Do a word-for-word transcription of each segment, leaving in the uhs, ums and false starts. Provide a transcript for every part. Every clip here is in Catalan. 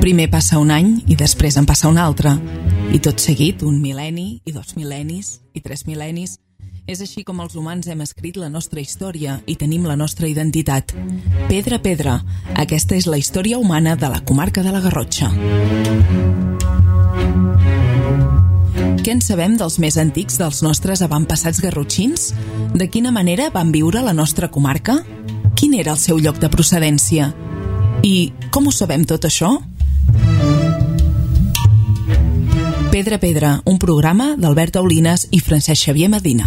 Primer passa un any i després en passa un altre. I tot seguit un mil·lenni i dos mil·lennis i tres mil·lennis. És així com els humans hem escrit la nostra història i tenim la nostra identitat. Pedra a pedra, aquesta és la història humana de la comarca de la Garrotxa. Què en sabem dels més antics dels nostres avantpassats garrotxins? De quina manera van viure la nostra comarca? Quin era el seu lloc de procedència? I com ho sabem tot això? Pedra a pedra, un programa d'Albert Aulines i Francesc Xavier Medina.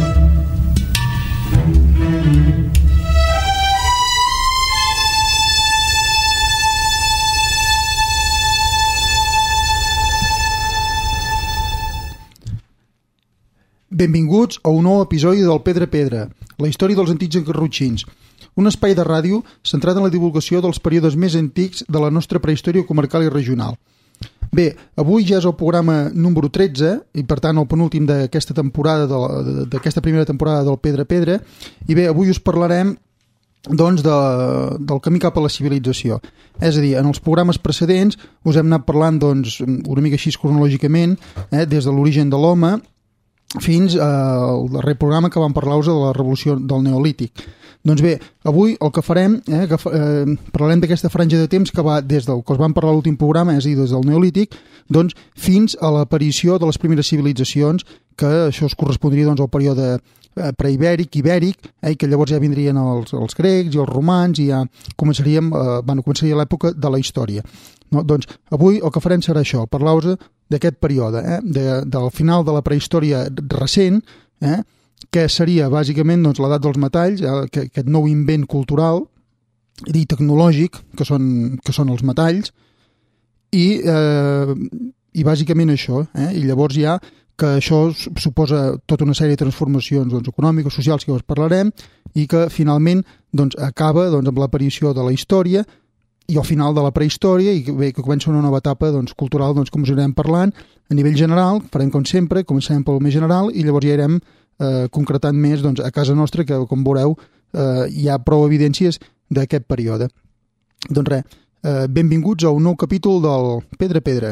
Benvinguts a un nou episodi del Pedra a pedra, la història dels antics garrotxins, un espai de ràdio centrat en la divulgació dels períodes més antics de la nostra prehistòria comarcal i regional. Bé, avui ja és el programa número tretze i per tant el penúltim d'aquesta temporada de, d'aquesta primera temporada del Pedra a pedra, i bé, avui us parlarem doncs de, del camí cap a la civilització. És a dir, en els programes precedents us hem anat parlant doncs, una mica així cronològicament, eh, des de l'origen de l'home fins al darrer programa que vam parlar-vos de la revolució del Neolític. Doncs bé, avui el que farem, eh, que fa, eh, parlarem d'aquesta franja de temps que va des del que us vam parlar a l'últim programa, és a dir, des del Neolític, doncs, fins a l'aparició de les primeres civilitzacions, que això es correspondria doncs, al període eh, preibèric, ibèric, eh, que llavors ja vindrien els, els grecs i els romans i ja començaríem, eh, bueno, començaria l'època de la història. No? Doncs avui el que farem serà això, parlar-vos d'aquest període, eh, de, del final de la prehistòria recent, eh, que seria bàsicament doncs, l'edat dels metalls, eh, aquest nou invent cultural i tecnològic que són, que són els metalls, i, eh, i bàsicament això, eh, i llavors ja que això suposa tota una sèrie de transformacions doncs, econòmiques, socials, que us parlarem, i que finalment doncs, acaba doncs, amb l'aparició de la història i al final de la prehistòria, i bé, que comença una nova etapa doncs, cultural, doncs, com us anirem parlant a nivell general. Farem com sempre, començarem pel més general i llavors ja irem eh, concretant més doncs, a casa nostra, que com veureu eh, hi ha prou evidències d'aquest període. Doncs res, eh, benvinguts a un nou capítol del Pedra a pedra.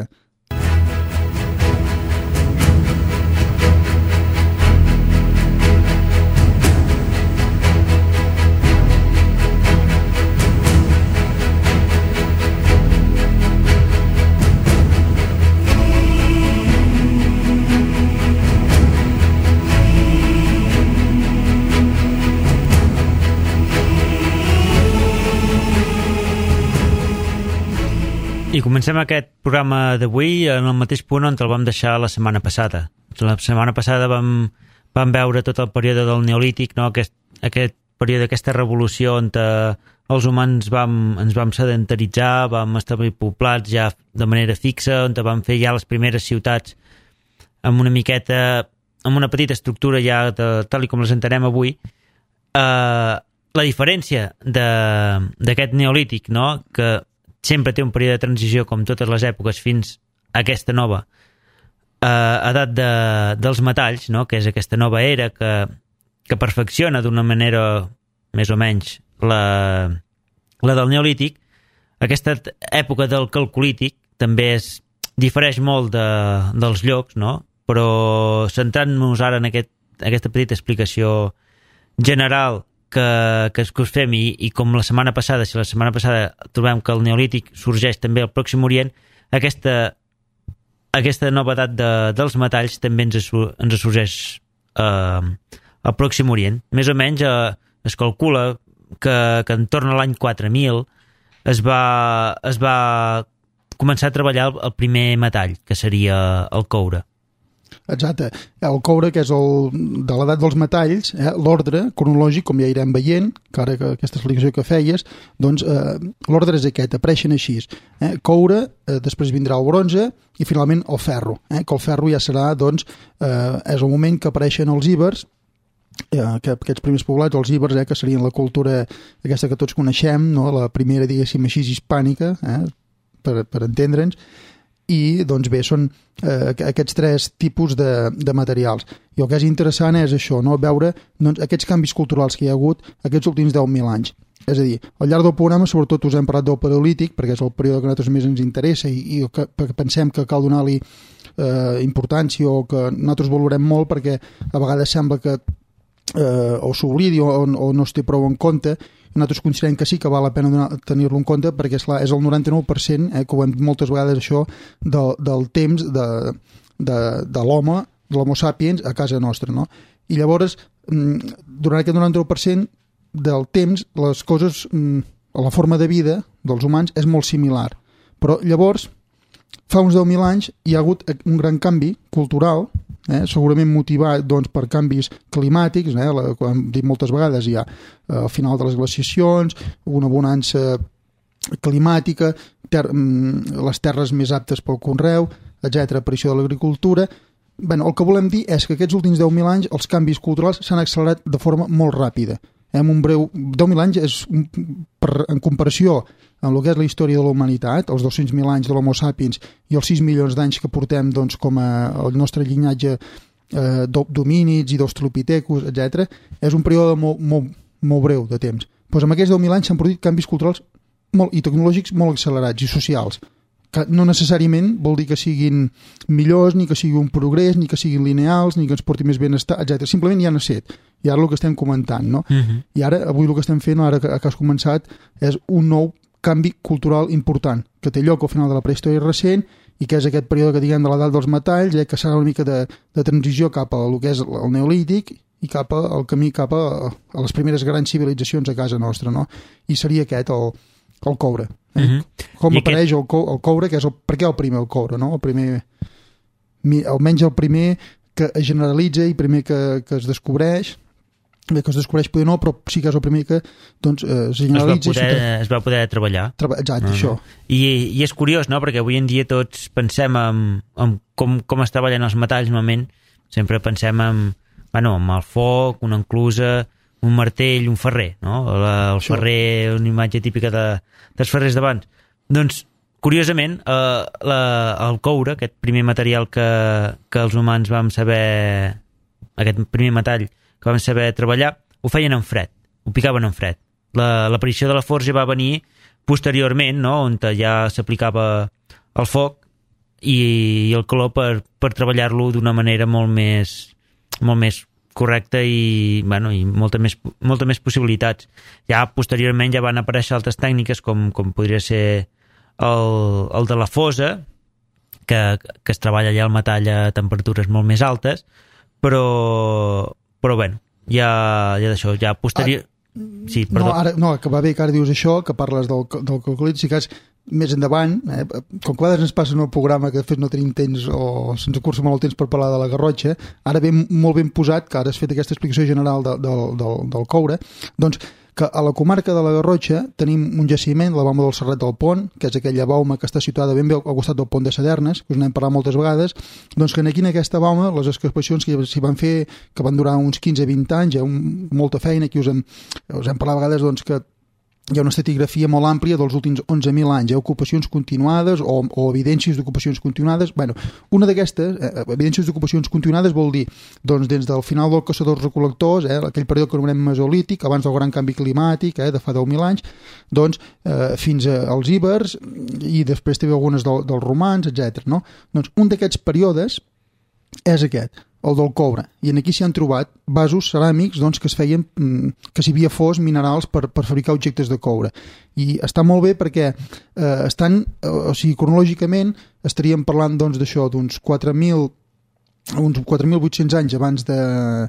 I comencem aquest programa d'avui en el mateix punt on el vam deixar la setmana passada. La setmana passada vam, vam veure tot el període del Neolític, no? aquest, aquest període, aquesta revolució on els humans vam, ens vam sedentaritzar, vam establir poblats ja de manera fixa, on vam fer ja les primeres ciutats amb una miqueta, amb una petita estructura ja de, tal i com les entenem avui. Uh, la diferència d'aquest Neolític, no? Que sempre té un període de transició com totes les èpoques fins a aquesta nova eh, edat de, dels metalls, no? Que és aquesta nova era que, que perfecciona d'una manera més o menys la, la del Neolític. Aquesta època del Calcolític també es difereix molt de, dels llocs, no? Però centrant-nos ara en aquest, aquesta petita explicació general que, que us fem i, i com la setmana passada, si la setmana passada trobem que el Neolític sorgeix també al Pròxim Orient, aquesta, aquesta nova edat de, dels metalls també ens, ens sorgeix eh, al Pròxim Orient. Més o menys eh, es calcula que, que en torn a l'any quatre mil es va, es va començar a treballar el, el primer metall, que seria el coure. Exacte. El coure, que és el, de l'edat dels metalls, eh, l'ordre cronològic, com ja irem veient, que ara que aquesta explicació que feies, doncs eh, l'ordre és aquest, apareixen així. Eh, coure, eh, després vindrà el bronze i finalment el ferro, eh, que el ferro ja serà, doncs, eh, és el moment que apareixen els íbers, eh, que aquests primers poblats, els íbers, eh, que serien la cultura aquesta que tots coneixem, no? La primera, diguéssim així, hispànica, eh, per, per entendre'ns, i doncs bé, són eh, aquests tres tipus de, de materials. I el que és interessant és això, no? Veure doncs, aquests canvis culturals que hi ha hagut aquests últims deu mil anys. És a dir, al llarg del programa sobretot us hem parlat del paleolític, perquè és el període que a nosaltres més ens interessa i, i que, que pensem que cal donar-li eh, importància o que nosaltres valorem molt, perquè a vegades sembla que eh, o s'oblidi o, o no es té prou en compte. Nosaltres considerem que sí que val la pena tenir-lo en compte perquè esclar, és el noranta-nou per cent, eh, que ho hem dit moltes vegades això, del, del temps de, de, de l'home, de l'homo sapiens a casa nostra, no? I llavors, durant aquest noranta-nou per cent del temps, les coses, la forma de vida dels humans és molt similar. Però llavors, fa uns deu mil anys, hi ha hagut un gran canvi cultural, eh, segurament motivat doncs, per canvis climàtics, eh, la, com hem dit moltes vegades, hi ha eh, al final de les glaciacions, una bonança climàtica, ter les terres més aptes pel conreu, etcètera, aparició de l'agricultura. Bueno, el que volem dir és que aquests últims deu mil anys els canvis culturals s'han accelerat de forma molt ràpida. En un breu... deu mil anys és, un, per, en comparació amb el que és la història de la humanitat, els dos-cents mil anys de l'Homo sapiens i els sis milions d'anys que portem doncs, com a el nostre llinatge eh, d'homínids i d'australopithecus, etcètera, és un període molt, molt, molt breu de temps. Pues amb aquests deu mil anys s'han produït canvis culturals molt, i tecnològics molt accelerats i socials, que no necessàriament vol dir que siguin millors, ni que sigui un progrés, ni que siguin lineals, ni que ens porti més benestar, etcètera. Simplement ja han estat. I ara el que estem comentant, no? Uh-huh. I ara, avui el que estem fent, ara que, que has començat, és un nou canvi cultural important, que té lloc al final de la prehistòria recent i que és aquest període que diguem de l'edat dels metalls, eh, que serà una mica de, de transició cap al que és el neolític i cap al camí cap a, a les primeres grans civilitzacions a casa nostra, no? I seria aquest el el coure. Eh? Uh-huh. Com I apareix aquest... el, co el coure, que és el, per què el primer el coure, no? El primer, almenys el primer que es generalitza i primer que, que es descobreix, bé, que es descobreix poder no, però sí que és el primer que doncs, es generalitza. Es va poder, es va poder treballar. Treba Exacte, uh -huh. això. I, I és curiós, no?, perquè avui en dia tots pensem en, en com, com es treballen els metalls, normalment sempre pensem en, bueno, en el foc, una enclusa, un martell, un ferrer, no? La, el ferrer, una imatge típica de, dels ferrers d'abans. Doncs, curiosament, eh, la, el coure, aquest primer material que, que els humans vam saber, aquest primer metall que vam saber treballar, ho feien en fred, ho picaven en fred. L'aparició de la forja va venir posteriorment, no?, on ja s'aplicava el foc i, i el calor per, per treballar-lo d'una manera molt més, molt més correcta i, bueno, i molta més, molta més possibilitats. Ja posteriorment ja van aparèixer altres tècniques com, com podria ser el, el de la fosa, que, que es treballa ja el metall a temperatures molt més altes, però, però bueno, ja, ja d'això, ja posterior... Ah, sí, perdó. No, ara, no, que va bé que ara dius això, que parles del, del calcolític, si cas més endavant, eh, com que a vegades ens passa en el programa que de fet no tenim temps o se'ns acursa molt el temps per parlar de la Garrotxa, ara ve molt ben posat, que ara has fet aquesta explicació general de, de, del, del coure, doncs que a la comarca de la Garrotxa tenim un jaciment, la bauma del Serrat del Pont, que és aquella bauma que està situada ben bé al costat del Pont de Sadernes, que us n'hem parlat moltes vegades, doncs que aquí en aquesta bauma, les excavacions que s'hi van fer, que van durar uns quinze a vint anys, hi ha un, molta feina, aquí us hem, us hem parlat a vegades doncs, que hi ha una estratigrafia molt àmplia dels últims onze mil anys, eh? Ocupacions continuades o, o evidències d'ocupacions continuades. Bueno, una d'aquestes, eh, evidències d'ocupacions continuades vol dir, doncs, des del final del caçadors-recol·lectors, eh, aquell període que anomenem mesolític, abans del gran canvi climàtic, eh, de fa deu mil anys, doncs, eh, fins als íbers i després també algunes del, dels romans, etcètera. No? Doncs un d'aquests períodes és aquest, el del coure, i aquí s'hi han trobat vasos ceràmics doncs, que es feien, que s'hi havia fos minerals per, per fabricar objectes de coure, i està molt bé perquè eh, estan, o sigui, cronològicament estaríem parlant doncs d'això, d'uns quatre mil uns quatre mil vuit-cents anys abans de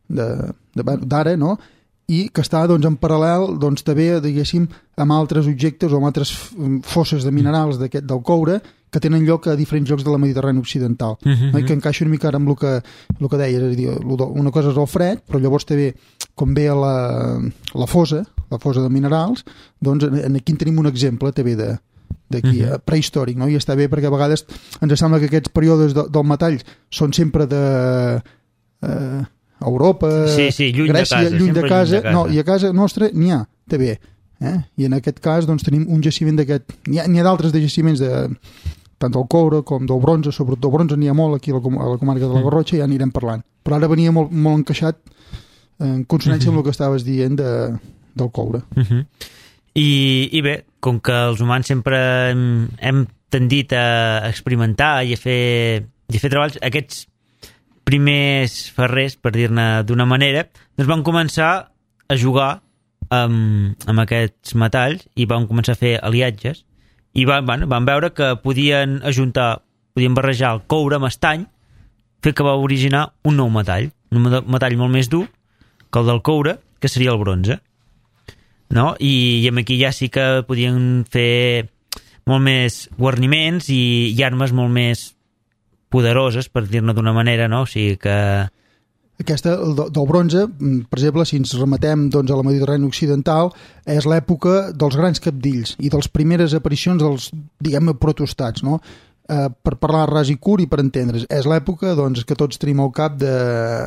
d'ara, no? I que està doncs, en paral·lel doncs, també, diguéssim, amb altres objectes o amb altres fosses de minerals d'aquest del coure que tenen lloc a diferents llocs de la Mediterrània occidental, uh-huh. no? I que encaixa una mica ara amb el que, el que deies, és a dir, una cosa és el fred, però llavors també, com ve la, la fosa, la fosa de minerals, doncs aquí en tenim un exemple també de d'aquí, uh-huh. prehistòric, no? I està bé perquè a vegades ens sembla que aquests períodes de, del metall són sempre de eh, Europa, sí, sí, lluny Grècia, de casa, lluny de casa, lluny de casa. No, i a casa nostra n'hi ha, també. Eh? I en aquest cas doncs, tenim un jaciment d'aquest... N'hi ha, ha d'altres de jaciments de, tant del coure com del bronze, sobretot del bronze n'hi ha molt aquí a la, com a la comarca de la Garrotxa, ja anirem parlant. Però ara venia molt, molt encaixat en consonància uh-huh. amb el que estaves dient de, del coure. Uh-huh. I, I bé, com que els humans sempre hem, hem tendit a experimentar i a fer, i a fer treballs, aquests primers ferrers, per dir-ne d'una manera, doncs van començar a jugar amb, amb aquests metalls i van començar a fer aliatges i van, van, van veure que podien ajuntar, podien barrejar el coure amb estany, fer que va originar un nou metall, un metall molt més dur que el del coure, que seria el bronze. No? I, i aquí ja sí que podien fer molt més guarniments i, i armes molt més poderoses, per dir-ne d'una manera, no? O sigui que... Aquesta, el del bronze, per exemple, si ens remetem doncs, a la Mediterrània occidental, és l'època dels grans cabdills i de les primeres aparicions dels, diguem-ne, protostats, no? Eh, per parlar ras i curt i per entendre's. És l'època doncs, que tots tenim al cap de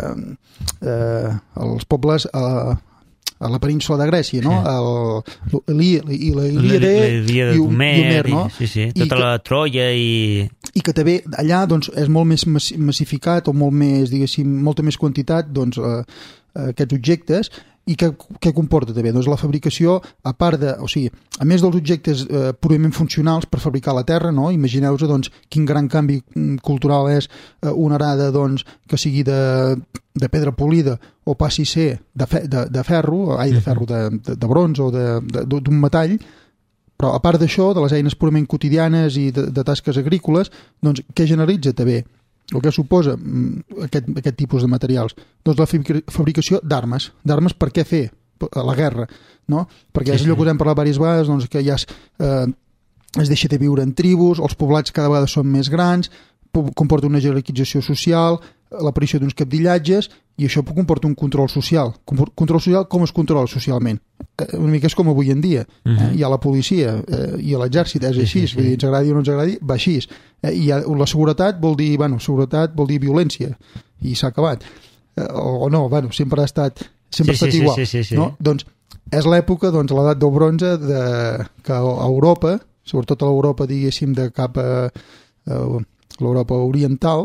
eh, els pobles a, a la península de Grècia, no? Sí. El, i la Ilíada i Homer, no? Sí, sí, tota I la que, Troia i... I que també allà doncs, és molt més massificat o molt més, diguéssim, molta més quantitat doncs, eh, aquests objectes. I què, què comporta també? Doncs la fabricació, a part de, o sigui, a més dels objectes eh, purament funcionals per fabricar la terra, no? Imagineu-vos doncs, quin gran canvi cultural és eh, una arada doncs, que sigui de, de pedra polida o passi a ser de, fe, de, de ferro, ai, de ferro, de, de, de bronze o d'un metall, però a part d'això, de les eines purament quotidianes i de, de tasques agrícoles, doncs què generalitza també? El que suposa aquest, aquest tipus de materials? Doncs la fabricació d'armes. D'armes per què fer? A la guerra, no? Perquè és allò que us hem parlat diverses vegades, doncs, que ja es, eh, es deixa de viure en tribus, els poblats cada vegada són més grans, comporta una jerarquització social, l'aparició d'uns capdillatges, i això comporta un control social. Control social, com es controla socialment? Una mica és com avui en dia. Uh-huh. eh? Hi ha la policia eh, i l'exèrcit, és així, sí, sí, sí. Vull dir, ens agradi o no ens agradi, va així. Eh, I la seguretat vol dir, bueno, seguretat vol dir violència, i s'ha acabat. Eh, o, o no, bueno, sempre ha estat, sempre sí, ha estat sí, igual. Sí, sí, sí, sí. No? Doncs és l'època, doncs, l'edat del bronze, de, que a Europa, sobretot a l'Europa, diguéssim, de cap a, a l'Europa oriental,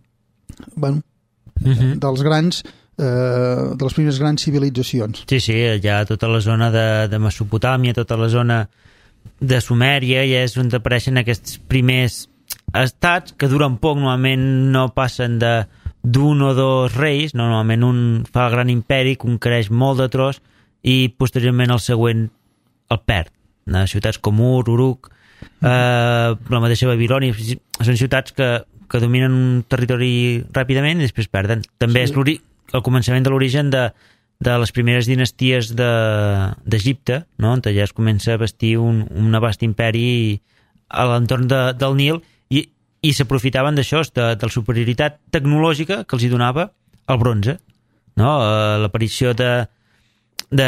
bueno, uh-huh. dels grans... Eh, de les primeres grans civilitzacions. Sí, sí, ja tota la zona de, de Mesopotàmia, tota la zona de Sumèria, ja és on apareixen aquests primers estats que duren poc, normalment no passen de d'un o dos reis, no, normalment un fa el gran imperi, conquereix molt de tros i posteriorment el següent el perd. De ciutats com Ur, Uruk, eh, la mateixa Babilònia, són ciutats que, que dominen un territori ràpidament i després perden. També sí. És l'ori el començament de l'origen de, de les primeres dinasties d'Egipte, de, no? On ja es comença a bastir un, un abast imperi a l'entorn de, del Nil i, i s'aprofitaven d'això, de, de la superioritat tecnològica que els hi donava el bronze, no? L'aparició de, de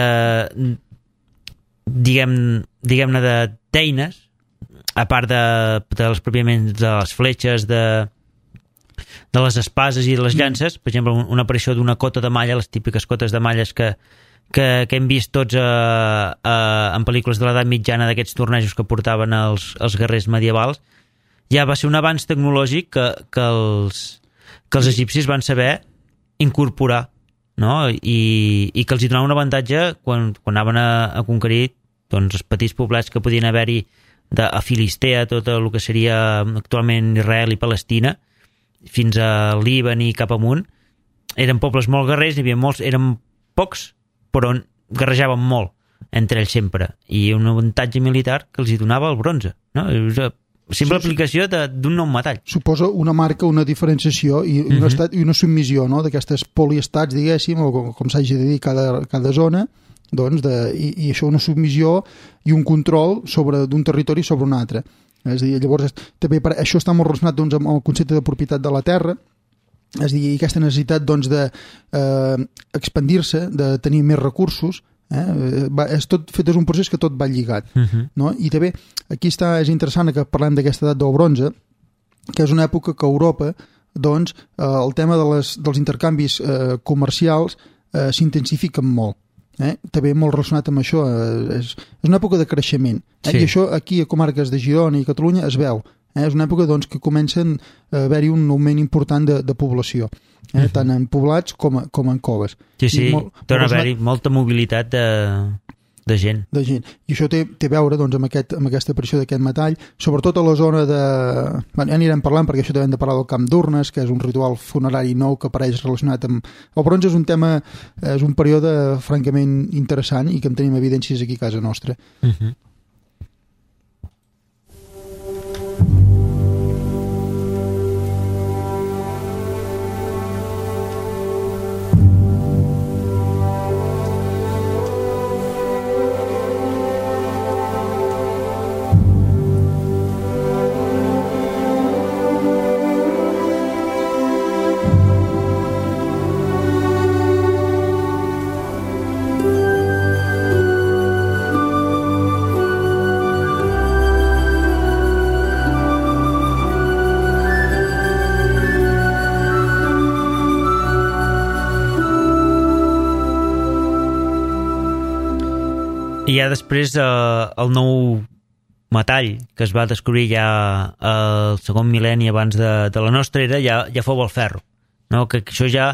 diguem, diguem-ne d'eines, a part de, de les pròpiament de les fletxes, de de les espases i de les llances, per exemple, una aparició d'una cota de malla, les típiques cotes de malles que, que, que hem vist tots a, a, en pel·lícules de l'edat mitjana d'aquests tornejos que portaven els, els guerrers medievals, ja va ser un avanç tecnològic que, que, els, que els egipcis van saber incorporar, no? I, i que els hi donava un avantatge quan, quan anaven a, a conquerir doncs, els petits poblats que podien haver-hi de, a Filistea, tot el que seria actualment Israel i Palestina, fins a Líban i cap amunt, eren pobles molt guerrers, n'hi havia molts, eren pocs, però guerrejaven molt entre ells sempre, i un avantatge militar que els hi donava el bronze, no? És una simple sí, aplicació d'un nou metall. Suposa una marca, una diferenciació i, uh-huh. un estat, i una submissió, no? D'aquestes poliestats, diguéssim, o com, com s'hagi de dir cada, cada zona, doncs, de, i, i això una submissió i un control sobre d'un territori sobre un altre. És a dir, llavors, també per, això està molt relacionat doncs, amb el concepte de propietat de la terra, és a dir, aquesta necessitat doncs, de eh, expandir-se, de tenir més recursos, eh? Va, és tot fet és un procés que tot va lligat. Uh-huh. No? I també aquí està, és interessant que parlem d'aquesta edat del bronze, que és una època que a Europa doncs, eh, el tema de les, dels intercanvis eh, comercials eh, s'intensifiquen molt. Eh? També molt relacionat amb això, eh, és, és una època de creixement, eh? Sí. I això aquí a comarques de Girona i Catalunya es veu, Eh? És una època doncs, que comencen a haver-hi un augment important de, de població, eh? Uh-huh. tant en poblats com, a, com en coves. Sí, sí, molt, torna a haver-hi molta mobilitat de, de gent. De gent. I això té, té a veure doncs, amb, aquest, amb aquesta aparició d'aquest metall, sobretot a la zona de... Bueno, ja anirem parlant, perquè això també hem de parlar del camp d'urnes, que és un ritual funerari nou que apareix relacionat amb... El bronze és un tema, és un període francament interessant i que en tenim evidències aquí a casa nostra. Uh-huh. I ja després eh, el nou metall que es va descobrir ja al segon mil·lenni abans de, de la nostra era ja, ja fou el ferro, no? Que això ja,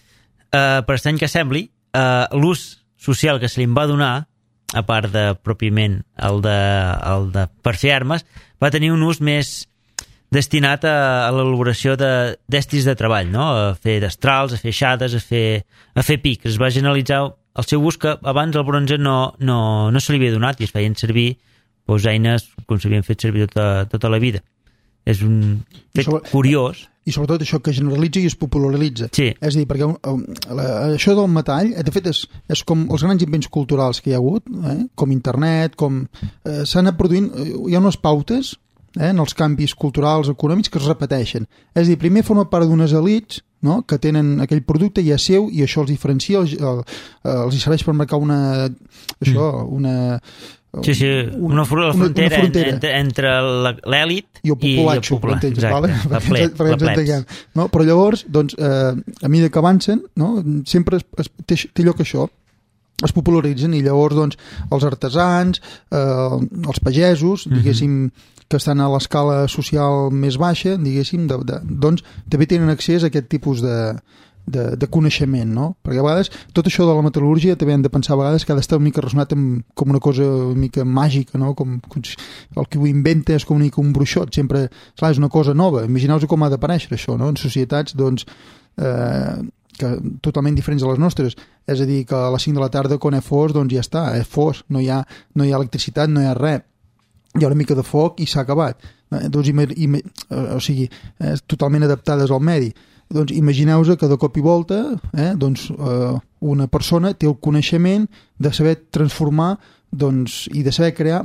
eh, per estrany que sembli, eh, l'ús social que se li va donar, a part de pròpiament el de, el de per fer armes, va tenir un ús més destinat a, a l'elaboració d'estris de, de treball, no? A fer destrals, a fer aixades, a fer, a fer pics. Es va generalitzar el seu ús que abans el bronze no, no, no se li havia donat i es feien servir doncs, eines com s'havien fet servir tota, tota la vida. És un fet sobre, curiós. I sobretot això que generalitza i es popularitza. Sí. És a dir, perquè um, la, això del metall, de fet, és, és com els grans invents culturals que hi ha hagut, eh? Com internet, com... Eh, s'han anat produint... Hi ha unes pautes eh, en els canvis culturals, econòmics, que es repeteixen. És a dir, primer forma part d'unes elites, no? Que tenen aquell producte ja seu i això els diferencia, els, el, els hi serveix per marcar una... Això, una... Sí, sí, una, una, frontera, una frontera entre, entre l'èlit i el populatxo, i el exacte, vale? La ple, per la plebs. No? Però llavors, doncs, eh, a mesura que avancen, no? Sempre es, es, té, té lloc això, es popularitzen i llavors doncs, els artesans, eh, els pagesos, diguéssim, uh-huh. que estan a l'escala social més baixa, diguéssim, de, de, doncs també tenen accés a aquest tipus de, de, de coneixement, no? Perquè a vegades tot això de la metal·lúrgia també hem de pensar a vegades que ha d'estar una mica relacionat amb, com una cosa una mica màgica, no? Com, com el que ho inventa és com una mica un bruixot, sempre, clar, és una cosa nova. Imagineu-vos com ha d'aparèixer això, no? En societats, doncs, eh, que totalment diferents de les nostres, és a dir, que a les cinc de la tarda quan és fos, doncs ja està, és fos, no hi ha, no hi ha electricitat, no hi ha res, hi ha una mica de foc i s'ha acabat. Eh, doncs, ima, ima, o sigui, és totalment adaptades al medi. Doncs imagineu-vos que de cop i volta eh, doncs, eh, una persona té el coneixement de saber transformar doncs, i de saber crear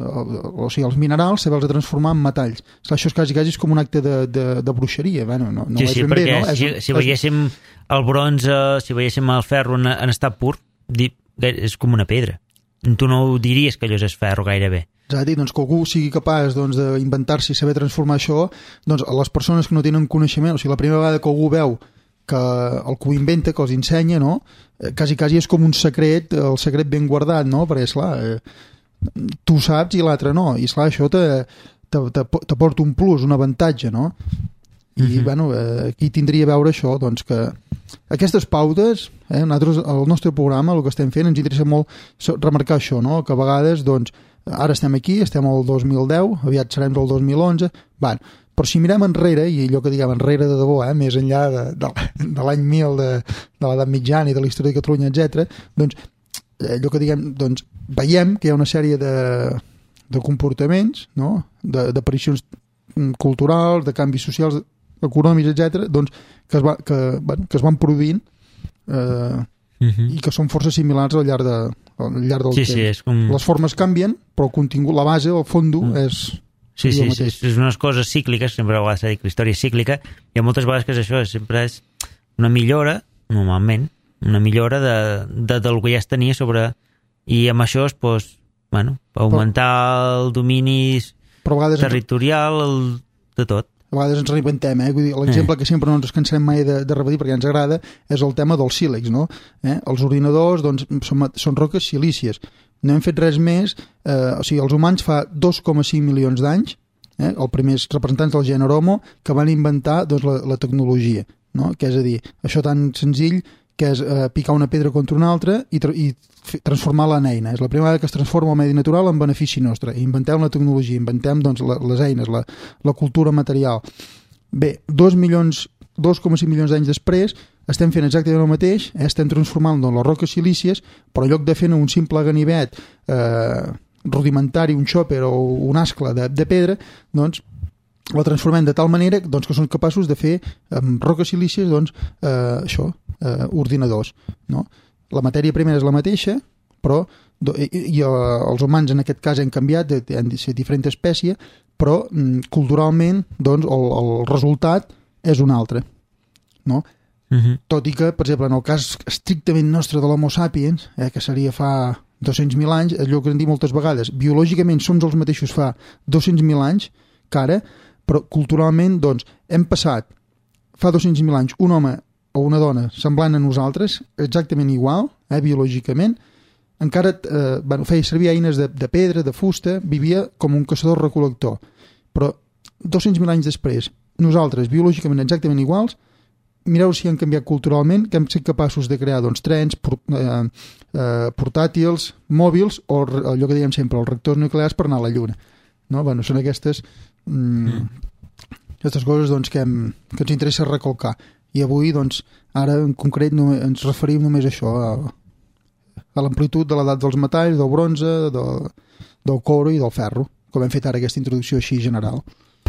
o sigui, els minerals, saber-los transformar en metalls. Això és quasi, quasi és com un acte de, de, de bruixeria. Bueno, no, no sí, sí, perquè bé, no? si, és, si veiéssim el bronze, si veiéssim el ferro en, en estat pur, és com una pedra. Tu no ho diries que allò és ferro gairebé. Exacte, doncs que algú sigui capaç doncs, d'inventar-se i saber transformar això, doncs les persones que no tenen coneixement, o sigui, la primera vegada que algú veu que el que ho inventa, que els ensenya, no? Quasi, quasi és com un secret, el secret ben guardat, no? Perquè, esclar, eh, tu saps i l'altre no, i esclar, això t'aporta un plus, un avantatge, no? I, uh-huh. bueno, eh, aquí tindria a veure això, doncs que aquestes pautes, eh, nosaltres, al nostre programa, el que estem fent, ens interessa molt remarcar això, no? Que a vegades, doncs, ara estem aquí, estem al dos mil deu, aviat serem del dos mil onze, bueno, però si mirem enrere, i allò que diguem enrere de debò, eh, més enllà de, de, de l'any mil, de, de l'edat mitjana i de la història de Catalunya, etcètera, doncs allò que diguem, doncs veiem que hi ha una sèrie de, de comportaments, no? d'aparicions culturals, de canvis socials, econòmics, etcètera, doncs que es, va, que, bueno, que es van produint eh, uh-huh. i que són força similars al llarg, de, al llarg del sí, temps. Sí, és com... Les formes canvien, però el contingut, la base, el fondo, uh-huh. és... Sí, sí, sí, és unes coses cícliques, sempre a vegades s'ha dit que la història és cíclica, i ha moltes vegades que és això, sempre és una millora, normalment, una millora de, de, del que ja es tenia sobre... I amb això es, pues, bueno, augmentar el domini territorial, el, de tot. A vegades ens reinventem, eh? Vull dir, l'exemple eh. que sempre no ens cansarem mai de, de repetir perquè ens agrada és el tema dels sílex, no? Eh? Els ordinadors doncs, són, són roques silícies. No hem fet res més, eh, o sigui, els humans fa dos coma cinc milions d'anys eh? Els primers representants del gènere Homo que van inventar doncs, la, la tecnologia, no? Que és a dir, això tan senzill que és eh, picar una pedra contra una altra i, tra i transformar-la en eina. És la primera vegada que es transforma el medi natural en benefici nostre. Inventem la tecnologia, inventem doncs, la, les eines, la, la cultura material. Bé, dos milions, dos coma cinc milions d'anys després estem fent exactament el mateix, eh? Estem transformant doncs, les roques silícies, però en lloc de fer un simple ganivet eh, rudimentari, un xòper o un ascle de, de pedra, doncs la transformem de tal manera doncs, que són capaços de fer amb roques silícies doncs, eh, això, eh, ordinadors, no? La matèria primera és la mateixa, però i, i els humans en aquest cas han canviat, han de ser diferent espècie, però culturalment doncs, el, el resultat és un altre, no? Uh-huh. Tot i que, per exemple, en el cas estrictament nostre de l'Homo sapiens, eh, que seria fa dos-cents mil anys, allò que hem dit moltes vegades, biològicament som els mateixos fa dos-cents mil anys que ara, però culturalment doncs, hem passat fa dos-cents mil anys un home o una dona semblant a nosaltres, exactament igual, eh, biològicament, encara eh, bueno, feia servir eines de, de pedra, de fusta, vivia com un caçador-recol·lector. Però dos-cents mil anys després, nosaltres, biològicament exactament iguals, mireu si han canviat culturalment, que hem estat capaços de crear doncs, trens, por, eh, eh, portàtils, mòbils, o allò que dèiem sempre, els reactors nuclears per anar a la Lluna. No? Bueno, són aquestes, mm, mm. aquestes coses doncs, que, hem, que ens interessa recolcar. I avui, doncs, ara en concret no, ens referim només a això, a, a l'amplitud de l'edat dels metalls, del bronze, de, del coure i del ferro, com hem fet ara aquesta introducció així general.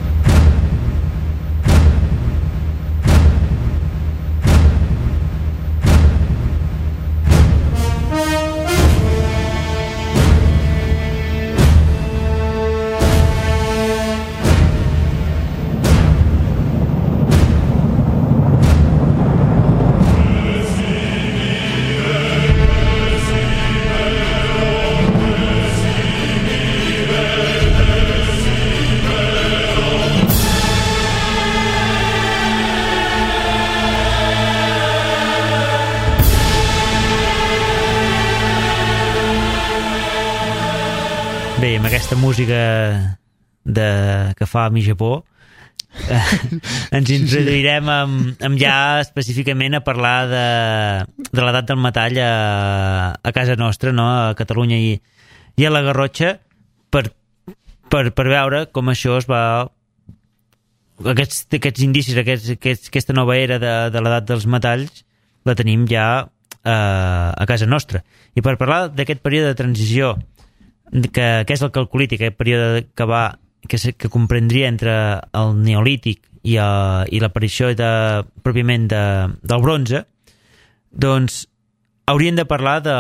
Bé, amb aquesta música de, que fa mi Japó eh, ens introduirem amb, amb ja específicament a parlar de, de l'edat del metall a, a casa nostra, no? A Catalunya i, i a la Garrotxa per, per, per veure com això es va aquests, aquests indicis, aquests, aquests, aquesta nova era de, de l'edat dels metalls la tenim ja eh, a casa nostra. I per parlar d'aquest període de transició que, que és el calcolític, aquest període que va que, que comprendria entre el neolític i, uh, i l'aparició de, pròpiament de, del bronze, doncs hauríem de parlar de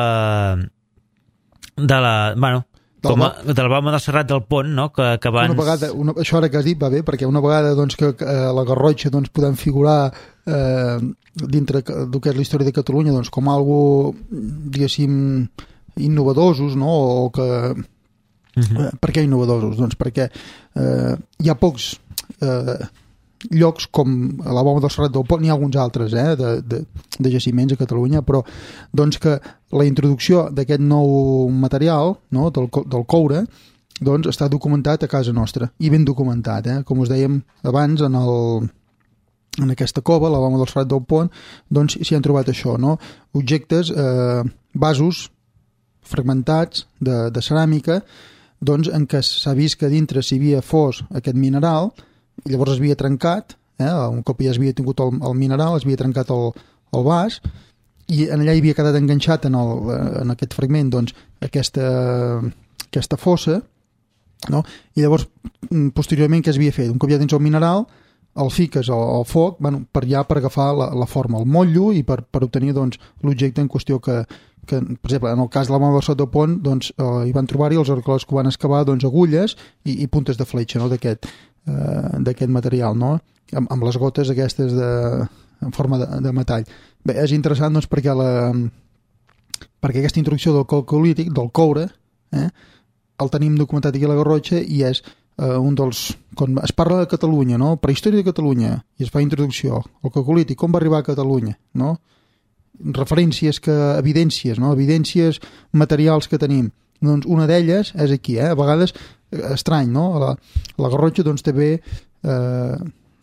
de la, bueno, com a, de la Balma del Serrat del Pont, no? que, que abans... Una vegada, una, això ara que has dit va bé, perquè una vegada doncs, que a la Garrotxa doncs, podem figurar eh, dintre del que és la història de Catalunya doncs, com algo, diguéssim, innovadosos, no? O que... Uh-huh. Eh, per què innovadosos? Doncs perquè eh, hi ha pocs eh, llocs com a la Balma del Serrat del Pont, n'hi ha alguns altres eh, de, de, de jaciments a Catalunya, però doncs que la introducció d'aquest nou material, no? del, del coure, doncs està documentat a casa nostra, i ben documentat, eh? Com us dèiem abans, en el en aquesta cova, la Balma del Serrat del Pont, doncs s'hi han trobat això, no? Objectes, eh, vasos fragmentats de, de ceràmica, doncs en què s'ha vist que dintre s'hi havia fos aquest mineral, i llavors es havia trencat, eh, un cop ja es havia tingut el, el mineral, es havia trencat el, el vas, i en allà hi havia quedat enganxat en, el, en aquest fragment doncs, aquesta, aquesta fossa, no? I llavors, posteriorment, què es havia fet? Un cop ja tens el mineral, el fiques al, al foc, bueno, per ja per agafar la, la forma, el motllo, i per, per obtenir doncs, l'objecte en qüestió que, que, per exemple, en el cas de la Balma del Serrat del Pont, doncs, eh, hi van trobar-hi els arqueòlegs que van excavar doncs, agulles i, i puntes de fletxa, no? d'aquest eh, d'aquest material, no? Amb, amb les gotes aquestes de, en forma de, de metall. Bé, és interessant doncs, perquè, la, perquè aquesta introducció del calcolític, del coure, eh, el tenim documentat aquí a la Garrotxa i és Uh, un dels... Quan es parla de Catalunya, no? Prehistòria de Catalunya, i es fa introducció, el calcolític, com va arribar a Catalunya, no? Referències, que evidències, no? Evidències materials que tenim. Doncs una d'elles és aquí, eh? A vegades estrany, no? La, la Garrotxa doncs també eh,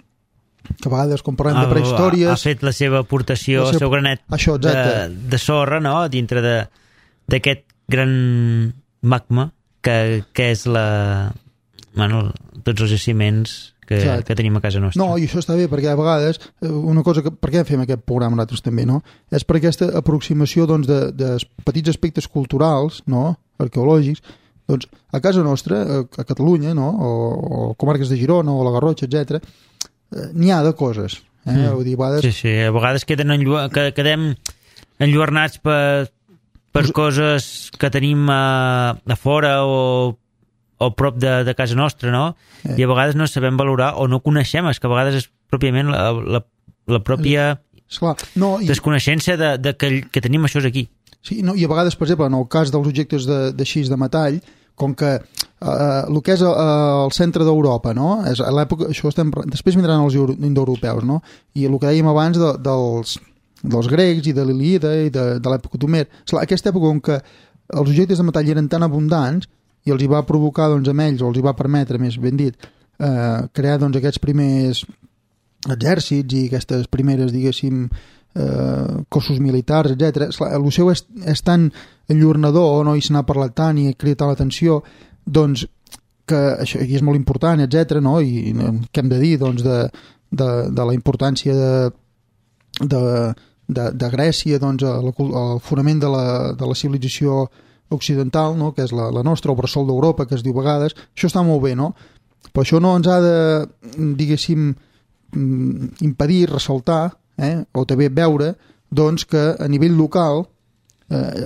que a vegades quan parlem de prehistòries ha, ha fet la seva aportació, el seu granet això, de, de sorra, no? Dintre d'aquest gran magma que, que és la bueno, tots els jaciments que, que tenim a casa nostra. No, i això està bé, perquè a vegades una cosa que, per què fem aquest programa nosaltres també, no? És per aquesta aproximació doncs, de, de petits aspectes culturals, no? Arqueològics, doncs a casa nostra, a Catalunya, no? o, o comarques de Girona o la Garrotxa, etcètera, n'hi ha de coses. Eh? Mm. Vull dir, a vegades... Sí, sí, a vegades queden enllu... quedem enlluernats per, per Us... coses que tenim a, a fora o, o prop de, de casa nostra, no? Eh. I a vegades no sabem valorar o no coneixem, és que a vegades és pròpiament la, la, la pròpia Esclar, no, i... desconeixença de, de que, que tenim això aquí. Sí, no, i a vegades, per exemple, en el cas dels objectes de, de xis de metall, com que eh, el que és el centre d'Europa, no? És a l'època, això estem, després vindran els indoeuropeus, no? I el que dèiem abans de, dels, dels grecs i de l'Ilíada i de, de l'època d'Homer. Aquesta època on que els objectes de metall eren tan abundants i els hi va provocar doncs, a ells, o els hi va permetre, més ben dit, eh, crear doncs, aquests primers exèrcits i aquestes primeres, diguéssim, eh, cossos militars, etcètera. El seu és, és tan enllornador, no? I se n'ha parlat tant i ha cridat l'atenció, doncs que això i és molt important, etcètera, no? I què hem de dir doncs, de, de, de la importància de, de, de, de Grècia, doncs, el, el fonament de la, de la civilització occidental, no? Que és la, la nostra, el bressol d'Europa, que es diu a vegades. Això està molt bé, no? Però això no ens ha de, diguéssim, impedir, ressaltar, eh? O també veure doncs, que a nivell local eh,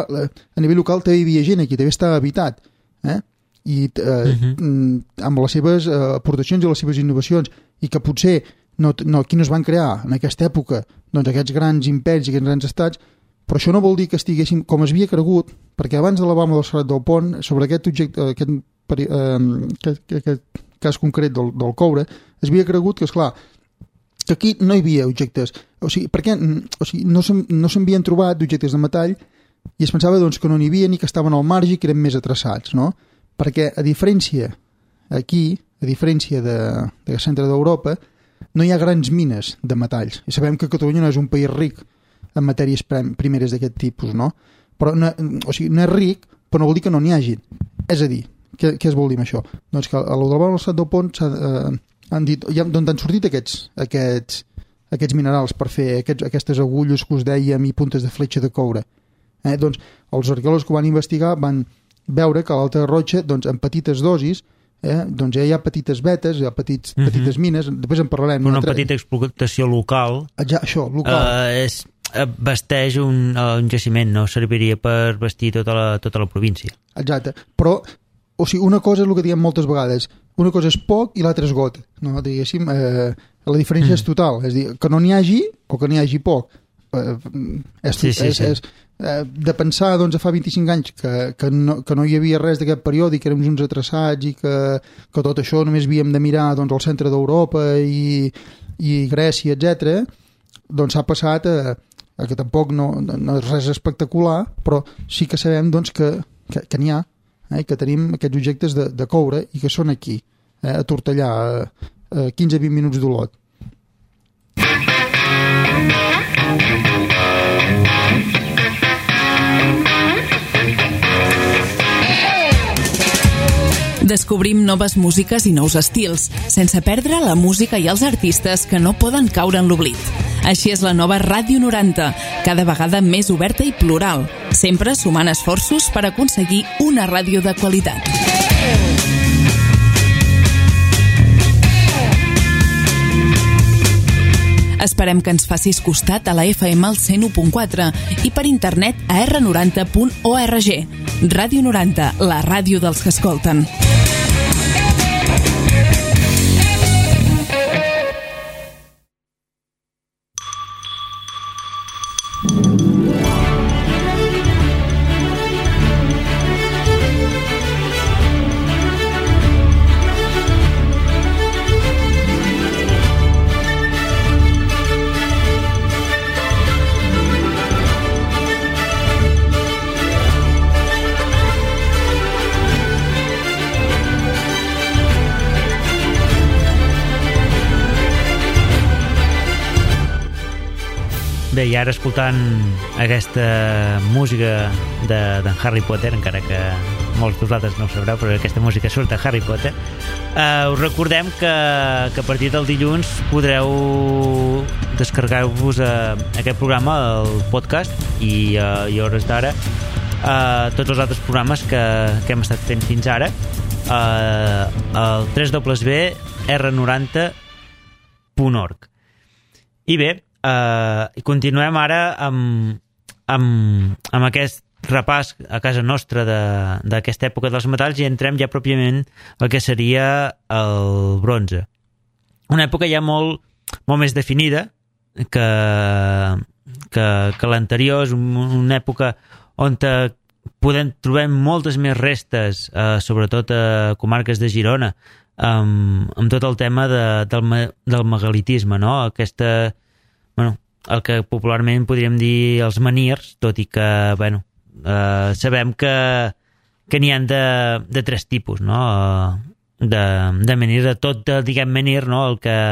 a nivell local també hi havia gent aquí, també està habitat, eh? I eh, uh-huh. amb les seves eh, aportacions i les seves innovacions, i que potser no, no, aquí no es van crear en aquesta època doncs, aquests grans imperis i aquests grans estats, però això no vol dir que estiguéssim com es havia cregut, perquè abans de la Bama del Serrat del Pont, sobre aquest objecte, aquest, eh, aquest, aquest cas concret del, del coure, es havia cregut que, esclar, que aquí no hi havia objectes, o sigui, perquè o sigui, no s'havien no trobat objectes de metall i es pensava doncs, que no n'hi havia ni que estaven al marge i que eren més atreçats, no? Perquè a diferència aquí, a diferència de, del centre d'Europa, no hi ha grans mines de metalls, i sabem que Catalunya no és un país ric en matèries primeres d'aquest tipus, no? Però no, o sigui, no és ric, però no vol dir que no n'hi hagi. És a dir, què, què es vol dir amb això? Doncs que a l'Alçat del Pont s'ha eh, han dit, ja, d'on han sortit aquests, aquests, aquests minerals per fer aquests, aquestes agulles que us dèiem i puntes de fletxa de coure. Eh? Doncs els arqueòlegs que van investigar van veure que a l'Alta Garrotxa, doncs, en petites dosis, eh, doncs ja hi ha petites vetes, hi ha petits, uh-huh. petites mines, després en parlarem. Una altra... petita explotació local. Ja, això, local. Uh, és, vesteix un, uh, un jaciment, no serviria per vestir tota la, tota la província. Exacte, però o sigui, una cosa és el que diem moltes vegades, una cosa és poc i l'altra és gota, no? Diguéssim, eh, la diferència mm. és total, és a dir, que no n'hi hagi o que n'hi hagi poc. Eh, és, sí, sí, és, sí. és, eh, de pensar doncs, a fa vint-i-cinc anys que, que, no, que no hi havia res d'aquest període i que érem uns atreçats i que, que tot això només havíem de mirar doncs, al centre d'Europa i, i Grècia, etcètera, doncs s'ha passat a, a que tampoc no, no és res espectacular, però sí que sabem doncs, que, que, que n'hi ha, eh, que tenim aquests objectes de, de coure i que són aquí, eh, a Tortellà, a, a quinze a vint minuts d'Olot. Descobrim noves músiques i nous estils, sense perdre la música i els artistes que no poden caure en l'oblit. Així és la nova Ràdio noranta, cada vegada més oberta i plural, sempre sumant esforços per aconseguir una ràdio de qualitat. Esperem que ens facis costat a la F M al cent u punt quatre i per internet a erre noranta punt org. Ràdio noranta, la ràdio dels que escolten. Bé, i ara escoltant aquesta música de, d'en Harry Potter, encara que molts de vosaltres no ho sabreu, però aquesta música surt de Harry Potter, eh, us recordem que, que a partir del dilluns podreu descarregar-vos eh, aquest programa, el podcast, i, eh, i a hores d'ara eh, tots els altres programes que, que hem estat fent fins ara, eh, al w w w punt r noranta punt org. I bé, Uh, i continuem ara amb, amb, amb aquest repàs a casa nostra d'aquesta època dels metalls i entrem ja pròpiament el que seria el bronze. Una època ja molt, molt més definida que, que, que l'anterior. És un, una època on podem, trobem moltes més restes, uh, sobretot a comarques de Girona, amb, amb tot el tema de, del, del megalitisme, no? Aquesta... Bueno, el que popularment podríem dir els menhirs, tot i que, bueno, eh, sabem que, que n'hi ha de, de tres tipus, no? De, de menhir, de tot, de, diguem, menhir, no? El que...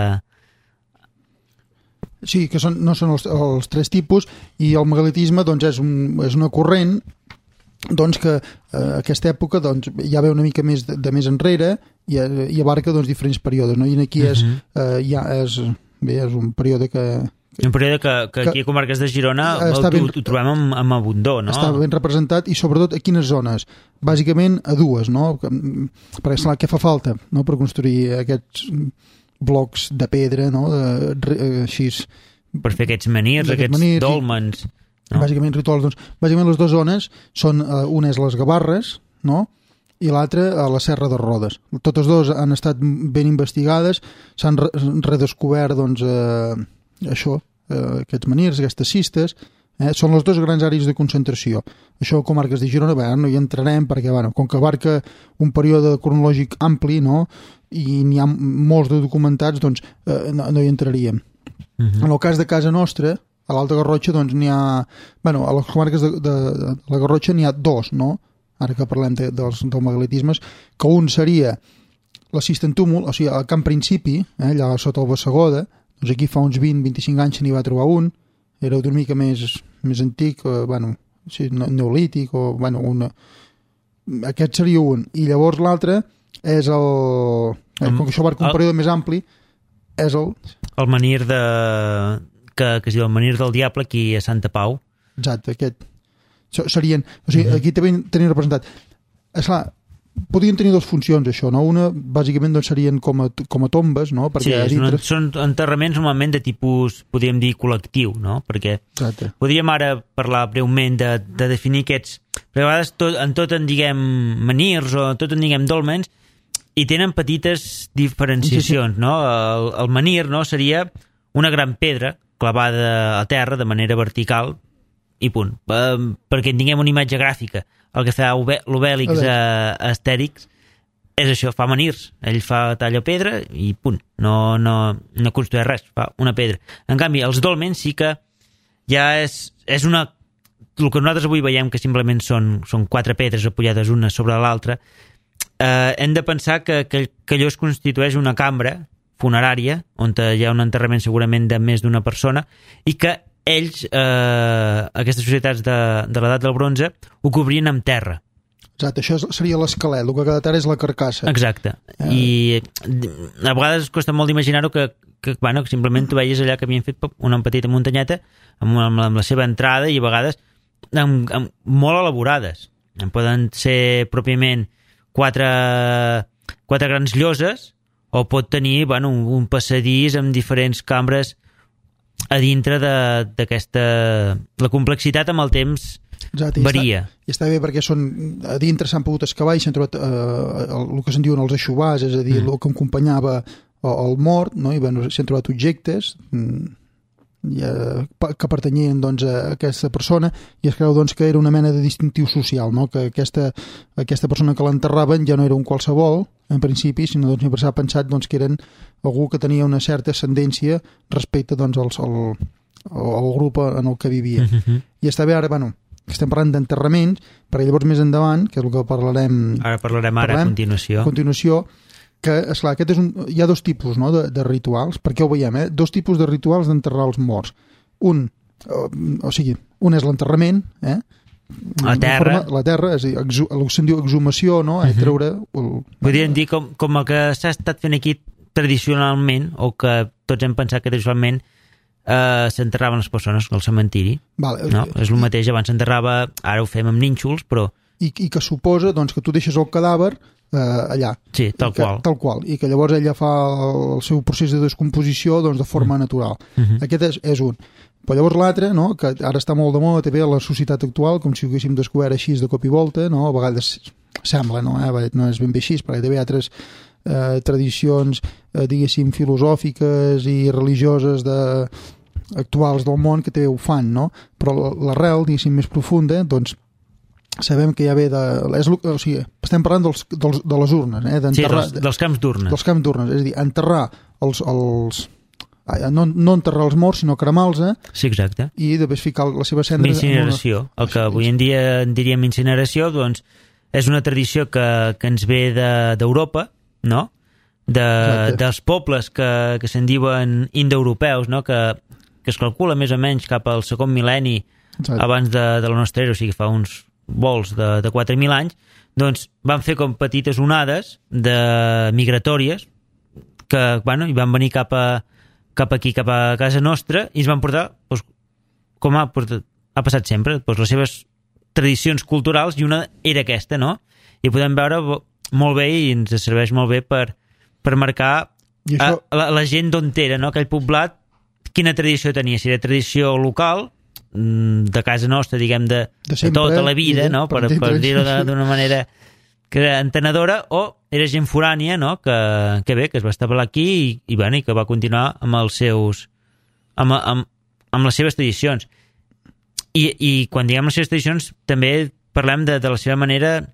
Sí, que són, no són els, els tres tipus, i el megalitisme, doncs, és, un, és una corrent doncs, que eh, aquesta època doncs, ja ve una mica més de, de més enrere i, i abarca doncs, diferents períodes, no? I aquí és, uh-huh. eh, ja és, bé, és un període que... Un període que, que aquí a comarques de Girona el, ben, ho trobem amb, amb abundor, no? Està ben representat, i sobretot a quines zones? Bàsicament a dues, no? Perquè, esclar, què fa falta, no?, per construir aquests blocs de pedra, no?, de, així... Per fer aquests menhirs, aquests, aquests menhirs, dòlmens... No? Bàsicament rituals, doncs, bàsicament les dues zones són, uh, una és les Gavarres, no?, i l'altra a la Serra de Rodes. Totes dues han estat ben investigades, s'han re redescobert, doncs, eh, això, eh, aquests menhirs, aquestes cistes, eh, són les dues grans àrees de concentració. Això a comarques de Girona, bé, no hi entrarem perquè, bueno, com que abarca un període cronològic ampli, no?, i n'hi ha molts de documentats, doncs eh, no, no hi entraríem. Uh-huh. En el cas de casa nostra, a l'Alta Garrotxa, doncs n'hi ha... Bueno, a les comarques de, de, de la Garrotxa n'hi ha dos, no?, ara que parlem de, dels, del megalitismes, que un seria la cista en túmul, o sigui, al Camp Principi, eh, allà sota el Bassegoda. Doncs aquí fa uns vint a vint-i-cinc anys se n'hi va trobar un, era una mica més, més antic, eh, bueno, sí, neolític, o, bueno, una... aquest seria un. I llavors l'altre és el... Eh, com que això abarca un el... període més ampli, és el... El menhir de... que, que es diu el menhir del Diable, aquí a Santa Pau. Exacte, aquest. Serien... O sigui, uh-huh. Aquí també tenim representat. Esclar, podrien tenir dues funcions, això, no? Una, bàsicament, doncs, serien com a, com a tombes, no? Perquè sí, dintre... són enterraments normalment de tipus, podríem dir, col·lectiu, no? Perquè Exacte. Podríem ara parlar breument de, de definir aquests... Perquè a vegades tot, en tot en diguem menhirs o tot en diguem dòlmens i tenen petites diferenciacions, sí, sí. No? El, el menhir, no?, seria una gran pedra clavada a terra de manera vertical i punt. Perquè en tinguem una imatge gràfica. El que fa l'Obèlix a, a Astèrix és això, fa menhirs. Ell fa talla pedra i punt. No, no, no construeix res, fa una pedra. En canvi, els dòlmens sí que ja és, és una... El que nosaltres avui veiem, que simplement són, són quatre pedres apoyades una sobre l'altra, eh, hem de pensar que, que, que allò es constitueix una cambra funerària, on hi ha un enterrament segurament de més d'una persona, i que ells, eh, aquestes societats de, de l'edat del bronze, ho cobrien amb terra. Exacte, això seria l'esquelet, el que ha quedat ara és la carcassa. Exacte, eh. I a vegades costa molt d'imaginar-ho que, que, bueno, que simplement tu veies allà que havien fet una petita muntanyeta amb, amb, amb la seva entrada i a vegades amb, amb, molt elaborades. En poden ser pròpiament quatre, quatre grans lloses o pot tenir, bueno, un, un passadís amb diferents cambres a dintre d'aquesta... La complexitat amb el temps Exacte, varia. I està, i està bé perquè són, a dintre s'han pogut excavar i s'han trobat eh, el, el que se'n diuen els aixovars, és a dir, mm. el que acompanyava el mort, no? I bueno, s'han trobat objectes ja, que pertanyien doncs, a aquesta persona i es creu doncs, que era una mena de distintiu social, no? Que aquesta, aquesta persona que l'enterraven ja no era un qualsevol, en principi, sinó doncs, sempre s'ha pensat doncs, que eren algú que tenia una certa ascendència respecte doncs, als, al, al grup en el que vivia. Mm-hmm. I està bé ara, bueno, estem parlant d'enterraments, perquè llavors més endavant, que és el que parlarem... Ara parlarem, ara parlarem, a continuació. A continuació, que, esclar, aquest és un, hi ha dos tipus, no?, de, de rituals, perquè ho veiem, eh? Dos tipus de rituals d'enterrar els morts. Un o, o sigui, un és l'enterrament, eh? La terra. Forma, la terra, és a dir, exu, el que se'n diu exhumació, no? Uh -huh. treure... El, Podríem dir com, com el que s'ha estat fent aquí tradicionalment, o que tots hem pensat que tradicionalment eh, s'enterraven les persones al cementiri. Vale. No? És el mateix, abans s'enterrava, ara ho fem amb nínxols, però... I, i que suposa doncs, que tu deixes el cadàver eh, allà. Sí, tal que, qual. Tal qual. I que llavors ella fa el seu procés de descomposició doncs, de forma mm. natural. Uh -huh. Aquest és, és un. Però llavors l'altre, no, que ara està molt de moda també a la societat actual, com si ho haguéssim descobert així de cop i volta, no? A vegades sembla, no, eh? No és ben bé així, perquè també hi ha altres eh, tradicions, eh, diguéssim, filosòfiques i religioses de, actuals del món que també ho fan, no? Però l'arrel, diguéssim, més profunda, doncs sabem que ja ve de... És, o sigui, estem parlant dels, dels, de les urnes, eh? Sí, dels, dels camps d'urnes. Dels camps d'urnes, és a dir, enterrar els... els no, no enterrar els morts, sinó cremar-los, eh? Sí, exacte. I després ficar la seva cendra... Incineració. Una... El que avui en dia en diríem incineració, doncs, és una tradició que, que ens ve d'Europa, de, no? De, dels pobles que, que se'n diuen indoeuropeus, no? Que, que es calcula més o menys cap al segon mil·lenni Exacte. Abans de, de la nostra era, o sigui, fa uns vols de, de quatre mil anys, doncs van fer com petites onades de migratòries que, bueno, i van venir cap a cap aquí, cap a casa nostra, i ens van portar, doncs, com ha, ha passat sempre, doncs, les seves tradicions culturals, i una era aquesta, no? I podem veure molt bé, i ens serveix molt bé per, per marcar això... a, la, la gent d'on era, no? Aquell poblat, quina tradició tenia, si era tradició local, de casa nostra, diguem, de, de, sempre, de tota la vida, no? Per, per dir-ho d'una manera que era entenedora, o era gent forània, no? Que, que bé, que es va establir aquí i, i, bueno, i que va continuar amb els seus amb, amb, amb les seves tradicions. I, i quan diguem les seves tradicions també parlem de, de la seva manera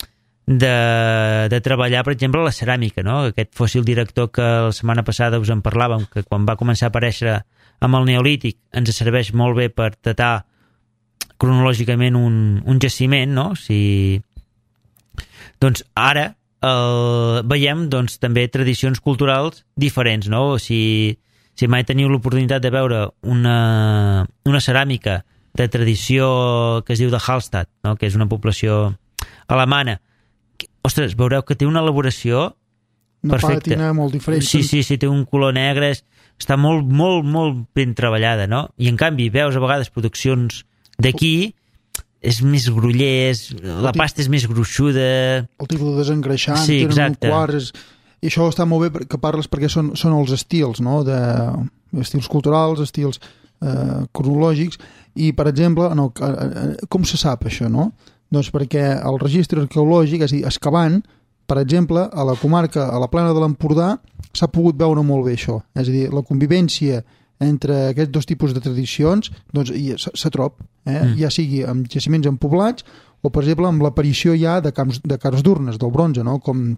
de, de treballar, per exemple, la ceràmica, no? Aquest fòssil director que la setmana passada us en parlàvem, que quan va començar a aparèixer amb el Neolític ens serveix molt bé per datar cronològicament un, un jaciment, no? Si... Doncs ara el... veiem doncs, també tradicions culturals diferents, no? Si, si mai teniu l'oportunitat de veure una, una ceràmica de tradició que es diu de Hallstatt, no? Que és una població alemana, que, ostres, veureu que té una elaboració una perfecta. Pàtina molt diferent. Sí, sí, sí, té un color negre, està molt, molt, molt ben treballada, no? I en canvi veus a vegades produccions d'aquí, és més groller, és, la pasta és més gruixuda... El tipus de desengreixant, sí, tenen exacte. un quart... És... I això està molt bé que parles perquè són, són els estils, no? De, estils culturals, estils eh, cronològics, i, per exemple, no, com se sap això, no? Doncs perquè el registre arqueològic, és a dir, excavant, per exemple, a la comarca, a la plana de l'Empordà, s'ha pogut veure molt bé això. És a dir, la convivència entre aquests dos tipus de tradicions doncs se troba, eh? mm. ja sigui amb jaciments empoblats o, per exemple, amb l'aparició ja de camps de cars d'urnes del bronze, no? Com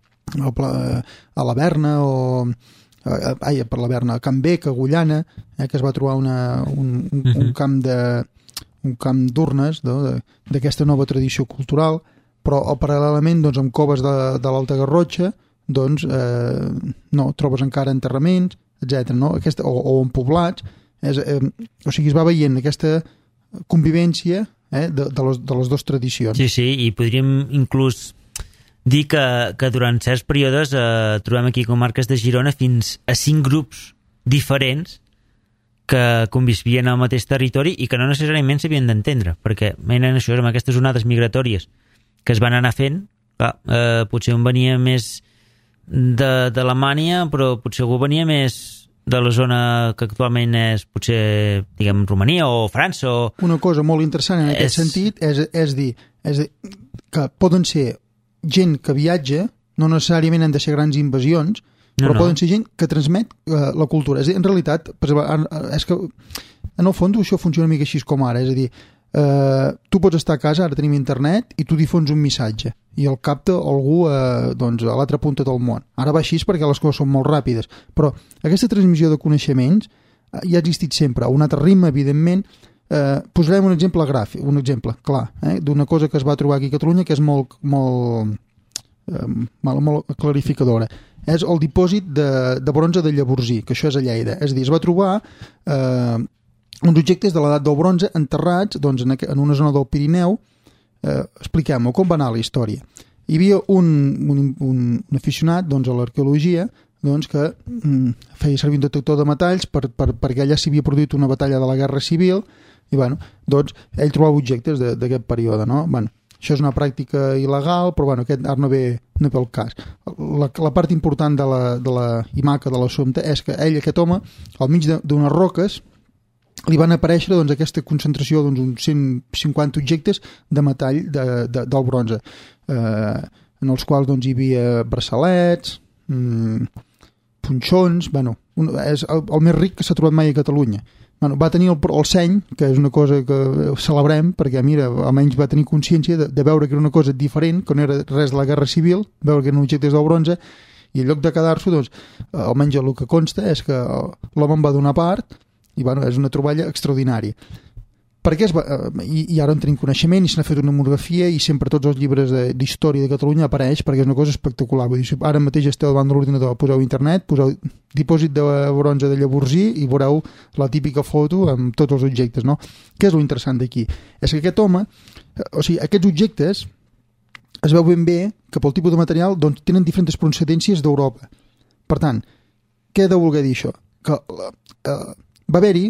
a la Berna o ai, per la Berna, a Can Bec, a Agullana, eh? Que es va trobar una, un, un, mm-hmm. un camp de un camp d'urnes, no? D'aquesta nova tradició cultural, però paral·lelament doncs, amb coves de, de l'Alta Garrotxa doncs eh, no, trobes encara enterraments, etcètera. No? Aquesta, o, o en poblats, és, eh, o sigui, es va veient aquesta convivència eh, de, de, les, de les dues tradicions. Sí, sí, i podríem inclús dir que, que durant certs períodes eh, trobem aquí comarques de Girona fins a cinc grups diferents que convivien al mateix territori i que no necessàriament s'havien d'entendre, perquè menen això, amb aquestes onades migratòries que es van anar fent, clar, eh, potser un venia més d'Alemanya, però potser algú venia més de la zona que actualment és potser, diguem, Romania o França. O... Una cosa molt interessant en aquest és... sentit és, és, dir, és dir que poden ser gent que viatja, no necessàriament han de ser grans invasions, però no, no. poden ser gent que transmet uh, la cultura. És a dir, en realitat, per exemple, és que en el fons això funciona una mica així com ara, és a dir, Uh, tu pots estar a casa, ara tenim internet, i tu difons un missatge i el capta algú uh, doncs, a l'altra punta del món. Ara va així perquè les coses són molt ràpides, però aquesta transmissió de coneixements uh, ja ha existit sempre, a un altre ritme, evidentment. Uh, posarem un exemple gràfic, un exemple clar, eh, d'una cosa que es va trobar aquí a Catalunya que és molt, molt, uh, molt, molt clarificadora. És el dipòsit de, de bronze de Llavorsí, que això és a Lleida. És a dir, es va trobar... Uh, uns objectes de l'edat del bronze enterrats doncs, en, en una zona del Pirineu. Eh, expliquem-ho, com va anar la història. Hi havia un, un, un, un aficionat doncs, a l'arqueologia doncs, que mm, feia servir un detector de metalls per, per, perquè allà s'havia produït una batalla de la Guerra Civil i bueno, doncs, ell trobava objectes d'aquest període. No? Bueno, això és una pràctica il·legal, però bueno, aquest ara no ve, no ve el cas. La, la part important de la, de la imaca de l'assumpte és que ell, aquest home, al mig d'unes roques, li van aparèixer doncs, aquesta concentració d'uns doncs, cent cinquanta objectes de metall de, de, del bronze, eh, en els quals doncs, hi havia braçalets, mm, punxons, bueno, un, és el, el més ric que s'ha trobat mai a Catalunya. Bueno, va tenir el, el seny, que és una cosa que celebrem, perquè mira, almenys va tenir consciència de, de veure que era una cosa diferent, que no era res de la Guerra Civil, veure que eren objectes del bronze, i en lloc de quedar-s'ho, doncs, almenys el que consta és que l'home en va donar part, i bueno, és una troballa extraordinària. Per què es va, i, i ara en tenim coneixement i se n'ha fet una monografia i sempre tots els llibres d'història de, de Catalunya apareix perquè és una cosa espectacular. Vull dir, ara mateix esteu davant de l'ordinador, poseu internet, poseu dipòsit de bronze de Llavorsí i veureu la típica foto amb tots els objectes, no? Què és lo interessant d'aquí? És que aquest home, o sigui, aquests objectes es veu ben bé que pel tipus de material doncs, tenen diferents procedències d'Europa. Per tant, què ha de voler dir això? Que eh, va haver-hi,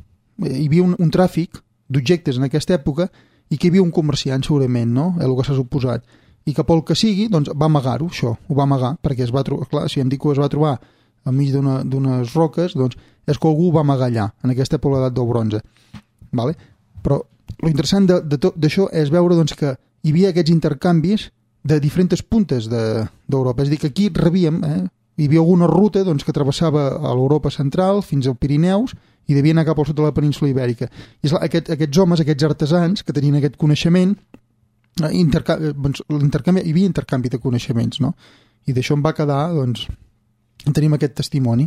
hi havia un, un tràfic d'objectes en aquesta època i que hi havia un comerciant segurament, no? És el que s'ha suposat. I que pel que sigui, doncs va amagar-ho, això, ho va amagar, perquè es va trobar, clar, si em dic que es va trobar enmig d'unes roques, doncs és que algú ho va amagar allà, en aquesta època d'edat del bronze. Vale? Però l'interessant d'això és veure doncs, que hi havia aquests intercanvis de diferents puntes d'Europa. De, és a dir, que aquí rebíem, eh, hi havia alguna ruta doncs, que travessava a l'Europa central fins als Pirineus i devia anar cap al sud de la península Ibèrica. I esclar, aquest, aquests homes, aquests artesans que tenien aquest coneixement, interca doncs, intercanvi, hi havia intercanvi de coneixements, no? I d'això em va quedar, doncs, tenim aquest testimoni.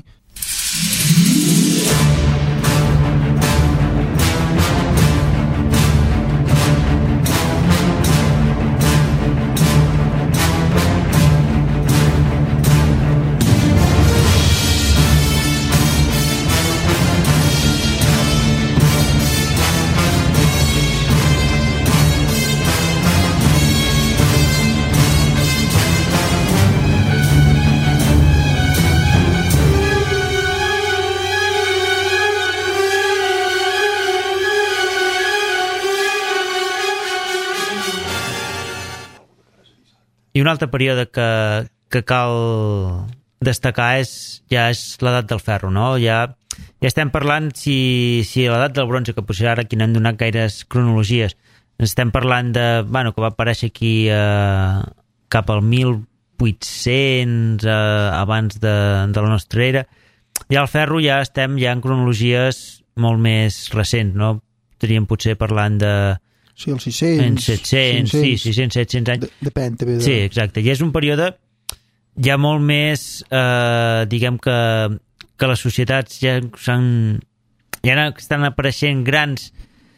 I un altre període que, que cal destacar és, ja és l'edat del ferro, no? Ja, ja estem parlant si, si l'edat del bronze, que potser ara aquí n'hem donat gaires cronologies, estem parlant de, bueno, que va aparèixer aquí eh, cap al mil vuit-cents eh, abans de, de la nostra era. Ja el ferro ja estem ja en cronologies molt més recents, no? Estaríem potser parlant de sí, els sis-cents, en set-cents, sí, sis-cents, set-cents anys. De, depèn també. De... Sí, exacte. I és un període ja molt més, eh, diguem que, que les societats ja s'han, ja estan apareixent grans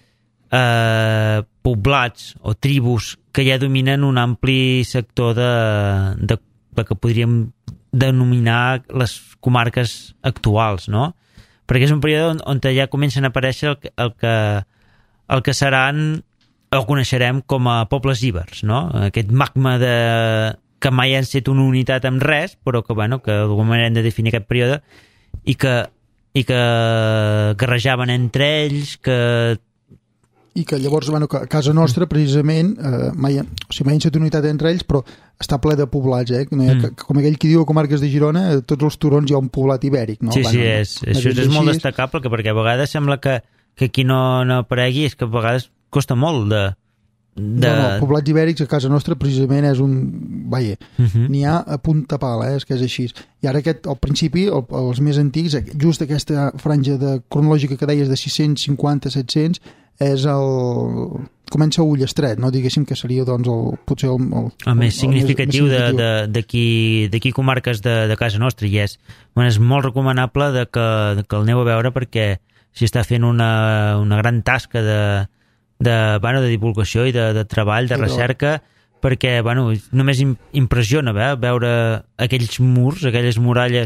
eh, poblats o tribus que ja dominen un ampli sector de, de, de que podríem denominar les comarques actuals, no? Perquè és un període on, on ja comencen a aparèixer el, el que el que seran el coneixerem com a pobles ibers, no? Aquest magma de... que mai han estat una unitat amb res, però que, bueno, que d'alguna manera hem de definir aquest període i que, i que guerrejaven entre ells, que... I que llavors, bueno, que a casa nostra, precisament, eh, mai, o sigui, mai han estat una unitat entre ells, però està ple de poblats, eh? No hi ha, mm. que, com aquell que diu a comarques de Girona, tots els turons hi ha un poblat ibèric, no? Sí, bueno, sí, és, no, això és, és molt destacable, perquè a vegades sembla que, que aquí no, no aparegui, és que a vegades costa molt de... de... No, no, poblats ibèrics a casa nostra precisament és un... Vaja, uh -huh. n'hi ha a punta pala, eh? És que és així. I ara aquest, al principi, el, els més antics, just aquesta franja de cronològica que deies de sis-cents cinquanta a set-cents, és el... comença a Ullestret, no? Diguéssim que seria doncs el, potser el, el, el més significatiu d'aquí comarques de, de casa nostra, i és, bueno, és molt recomanable de que, de que el aneu a veure, perquè s'hi està fent una, una gran tasca de, de, bueno, de divulgació i de, de treball, de sí, recerca, però... perquè bueno, només impressiona eh, veure aquells murs, aquelles muralles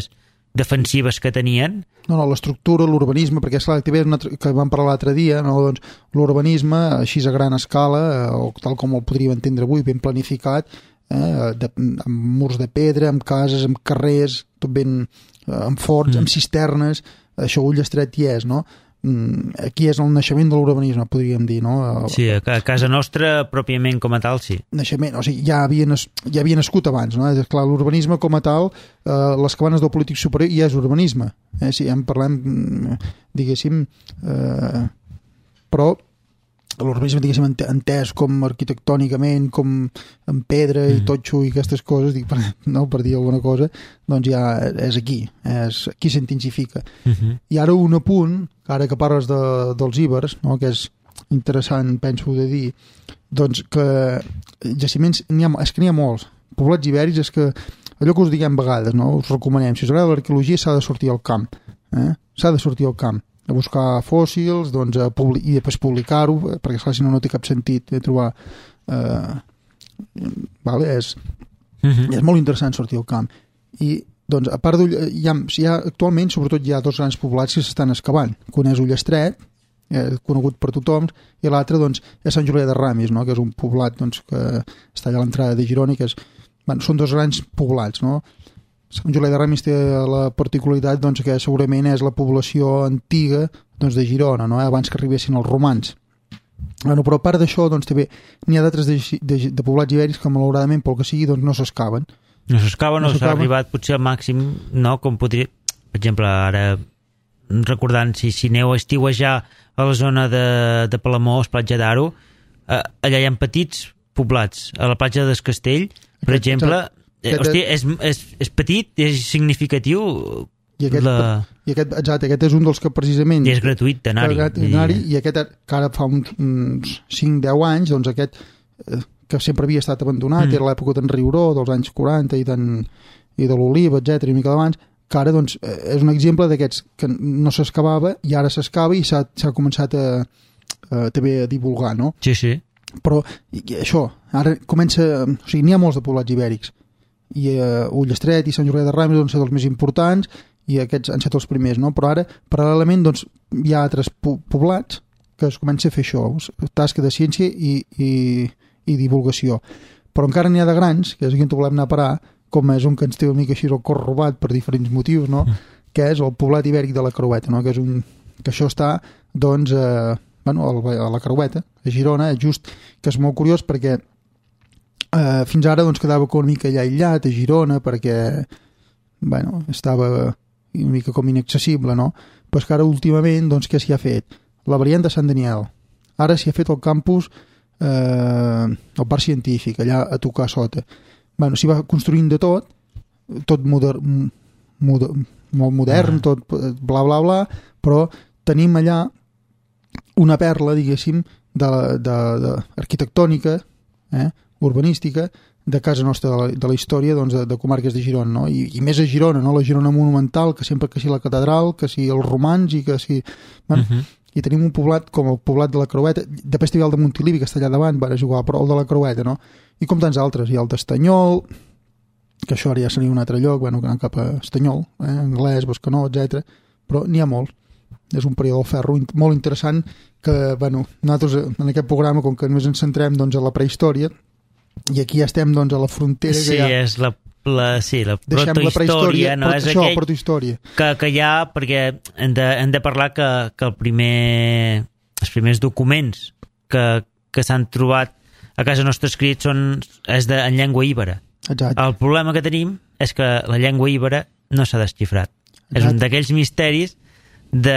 defensives que tenien. No, no, l'estructura, l'urbanisme, perquè és clar, que vam parlar l'altre dia, no? Doncs l'urbanisme, així a gran escala, o tal com el podríem entendre avui, ben planificat, eh, de, amb murs de pedra, amb cases, amb carrers, tot ben, eh, amb forts, mm. amb cisternes, això Ullastret hi és, no? Aquí és el naixement de l'urbanisme, podríem dir, no? Sí, a casa nostra, pròpiament com a tal, sí. Naixement, o sigui, ja havia, nas, ja havia nascut abans, no? És clar, l'urbanisme com a tal, eh, les cabanes del polític superior ja és urbanisme, eh? Si ja en parlem, diguéssim, eh, però l'urbanisme, diguéssim, entès com arquitectònicament, com en pedra i totxo i aquestes coses, dic, per, no, per dir alguna cosa, doncs ja és aquí, és aquí s'intensifica. Uh-huh. I ara un apunt, ara que parles de, dels íbers, no, que és interessant, penso de dir, doncs que jaciments, n'hi ha, és que n'hi ha molts, poblats ibèrics, és que allò que us diguem vegades, no, us recomanem, si us agrada l'arqueologia s'ha de sortir al camp, eh? S'ha de sortir al camp, a buscar fòssils, doncs, a publi- i després publicar-ho, perquè esclar, si no, no té cap sentit de trobar... Eh, vale, és, uh-huh. és molt interessant sortir al camp. I, doncs, a part d'Ull... Hi ha, hi ha, actualment, sobretot, hi ha dos grans poblats que s'estan excavant. Un és Ullastret, eh, conegut per tothom, i l'altre, doncs, és Sant Julià de Ramis, no?, que és un poblat, doncs, que està allà a l'entrada de Girona, que és... Bueno, són dos grans poblats, no?, Sant Julià de Ramis té la particularitat, doncs, que segurament és la població antiga, doncs, de Girona, no? Abans que arribessin els romans. Bueno, però a part d'això, doncs, també n'hi ha d'altres de, de, de poblats ibèrics que malauradament, pel que sigui, doncs, no s'excaven. No s'excaven, no, no s'ha arribat potser al màxim, no? Com podria... Per exemple, ara recordant, si, si aneu a estiuejar a la zona de, de Palamós, Platja d'Aro, eh, allà hi ha petits poblats. A la platja del Castell, per Aquest, exemple... Eh, hòstia, és, és, és petit, és significatiu. I aquest, la... i aquest, exacte, aquest és un dels que precisament... I és gratuït d'anar-hi. I... I aquest, que ara fa uns, uns cinc deu anys, doncs aquest, eh, que sempre havia estat abandonat, mm. era l'època d'en Riuró, dels anys quaranta, i, i de l'Oliva, etcètera, i mica d'abans, que ara doncs, és un exemple d'aquests que no s'excavava i ara s'excava i s'ha, s'ha començat a, a, també a divulgar, no? Sí, sí. Però i, això, ara comença... O sigui, n'hi ha molts de poblats ibèrics, i uh, Ullastret i Sant Julià de Ramis doncs, són els més importants i aquests han estat els primers, no? Però ara, paral·lelament, doncs, hi ha altres po- poblats que es comença a fer això, tasca de ciència i, i, i divulgació. Però encara n'hi ha de grans, que és aquí on volem anar a parar, com és un que ens té una mica així el cor robat per diferents motius, no? Mm. Que és el poblat ibèric de la Creueta, no? Que és un... que això està, doncs, eh, bueno, a la Creueta, a Girona, just, que és molt curiós perquè Uh, fins ara doncs, quedava com una mica allà aïllat a Girona perquè bueno, estava una mica com inaccessible, no? Però és que ara últimament doncs, què s'hi ha fet? La variant de Sant Daniel, ara s'hi ha fet el campus eh, el parc científic allà a tocar sota. Bueno, s'hi va construint de tot tot moder, moder, molt modern, tot bla bla bla, però tenim allà una perla, diguéssim, de, de, de arquitectònica, eh? urbanística de casa nostra, de la, de la història doncs, de, de comarques de Girona, no? I, i més a Girona, no? La Girona monumental, que sempre que si la catedral, que si els romans i que si... Bueno, uh-huh. I tenim un poblat com el poblat de la Creueta, després també el de Montilivi, que està allà davant, bueno, és igual, però el de la Creueta, no? I com tants altres, hi ha el d'Estanyol, que això ara ja seria un altre lloc, bueno, que anant cap a Estanyol, eh? Anglès, Bescanó, etcètera. Però n'hi ha molt. És un període del ferro molt interessant que, bueno, nosaltres en aquest programa, com que només ens centrem doncs, a la prehistòria, i aquí ja estem doncs, a la frontera sí, que ja... és la, la, sí, la protohistòria, no? És això, aquell protohistòria. Que, que hi ha, perquè hem de, hem de parlar que, que el primer, els primers documents que, que s'han trobat a casa nostra escrits són, és de, en llengua íbera. Exacte. El problema que tenim és que la llengua íbera no s'ha desxifrat. Exacte. És un d'aquells misteris de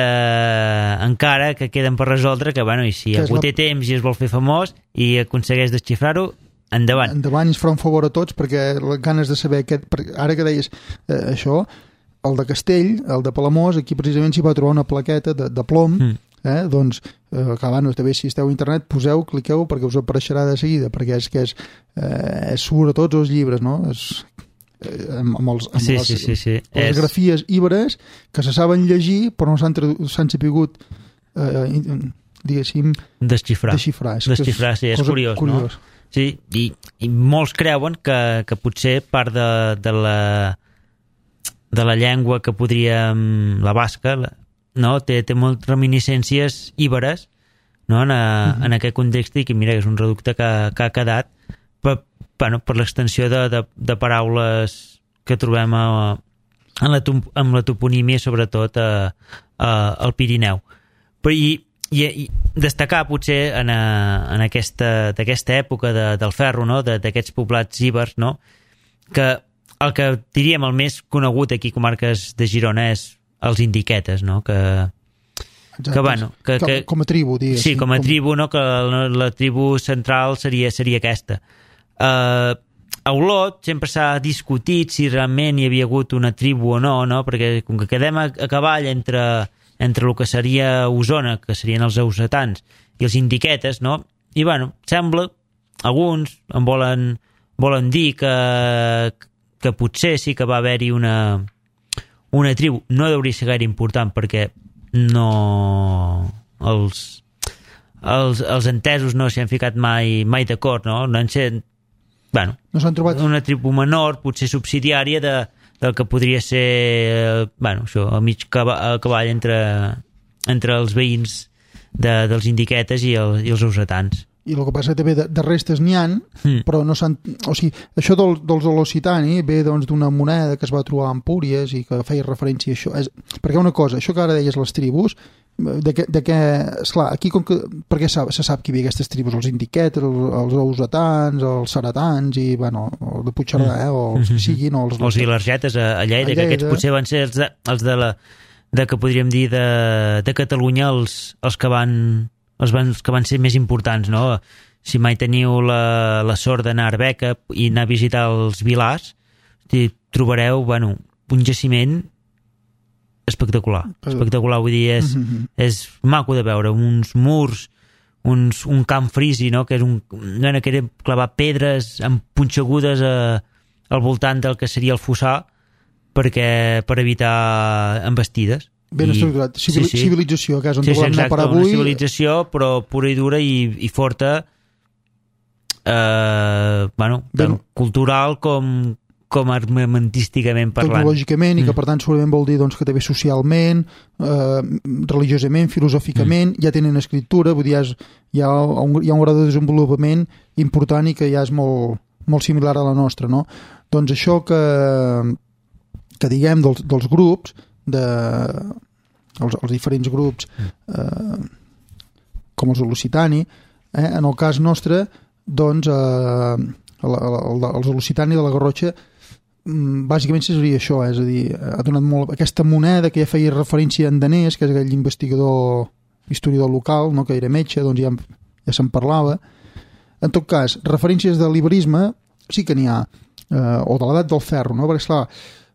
encara que queden per resoldre que, bueno, i si algú la... té temps i es vol fer famós i aconsegueix desxifrar-ho, endavant. Endavant, i ens farà un favor a tots perquè les ganes de saber aquest, ara que deies eh, això, el de Castell, el de Palamós, aquí precisament s'hi va trobar una plaqueta de, de plom, mm. eh, doncs eh, que bueno, també si esteu a internet poseu, cliqueu perquè us apareixerà de seguida, perquè és que és, eh, és surt a tots els llibres, no? És, eh, amb, amb, els, amb sí, les, sí, sí, sí. les és... grafies íberes que se saben llegir però no s'han, s'han sapigut eh, diguéssim desxifrar, desxifrar, és, desxifrar sí, és curiós, curiós, no? Sí, i, i molts creuen que, que potser part de, de la de la llengua que podríem, la basca, no? té, té moltes reminiscències íberes, no? en, a, uh-huh. en aquest context, i que mira, és un reducte que, que ha quedat per, bueno, per l'extensió de, de, de paraules que trobem a, en, la, en la toponímia, sobretot a, a, al Pirineu. Però i, i, i destacar potser en, a, en aquesta, d'aquesta època de, del ferro, no? d'aquests poblats íbers, no? que el que diríem el més conegut aquí a comarques de Girona és els indiquetes, no? que, que, bueno, que, que, com a tribu, digues. Sí, com a com... tribu, no? que la, la tribu central seria, seria aquesta. Uh, a Olot sempre s'ha discutit si realment hi havia hagut una tribu o no, no? perquè com que quedem a, a cavall entre, entre el que seria Osona, que serien els eusetans, i els indiquetes, no? I bueno, sembla, alguns en volen, volen dir que, que potser sí que va haver-hi una, una tribu. No hauria ser gaire important perquè no els, els, els entesos no s'hi han ficat mai, mai d'acord, no? No han set, bueno, no s'han trobat una tribu menor, potser subsidiària de, del que podria ser, bueno, això, a mig cavall, cavall entre, entre els veïns de, dels indiquetes i, el, i els eusetans. I el que passa també de, de restes n'hi ha, mm. però no s'han... O sigui, això del, dels Olocitani ve doncs, d'una moneda que es va trobar a Empúries i que feia referència a això. És, perquè una cosa, això que ara deies les tribus, de què... De què esclar, aquí com que... Perquè sap, se sap qui hi havia aquestes tribus, els indiquetes, els, els eusetans, els ceretans i, bueno, el de Puigcerdà, eh, o els que siguin... O els, els ilergetes a, a Lleida, a Lleida, que aquests potser van ser els de, els de la... de que podríem dir de, de Catalunya els, els que van... els, van, els que van ser més importants, no? Si mai teniu la, la sort d'anar a Arbeca i anar a visitar els Vilars, trobareu, bueno, un jaciment espectacular, espectacular, vull dir, és, mm-hmm. és maco de veure, uns murs, uns, un camp frisi, no? Que és un, no, que era clavar pedres punxegudes a, al voltant del que seria el fossar perquè, per evitar embestides. Ben estructurat. Civil, sí, sí. Civilització, que és on sí, sí, volem anar per avui. Una civilització, però pura i dura i, i forta, eh, bueno, tant cultural com, com armamentísticament parlant. Tecnològicament, mm. i que per tant segurament vol dir doncs, que també socialment, eh, religiosament, filosòficament, mm. ja tenen escriptura, vull dir, hi ha, hi ha, un, hi ha un grau de desenvolupament important i que ja és molt, molt similar a la nostra, no? Doncs això que, que diguem dels, dels grups, de els, els diferents grups eh, com els Olocitani, eh, en el cas nostre doncs eh, el, el, els Olocitani de la Garrotxa bàsicament seria això, és a dir, ha donat molt aquesta moneda que ja feia referència a en Danés, que és aquell investigador historiador local, no, que era metge, doncs ja, ja se'n parlava. En tot cas, referències de l'iberisme sí que n'hi ha, eh, o de l'edat del ferro, no? Perquè esclar,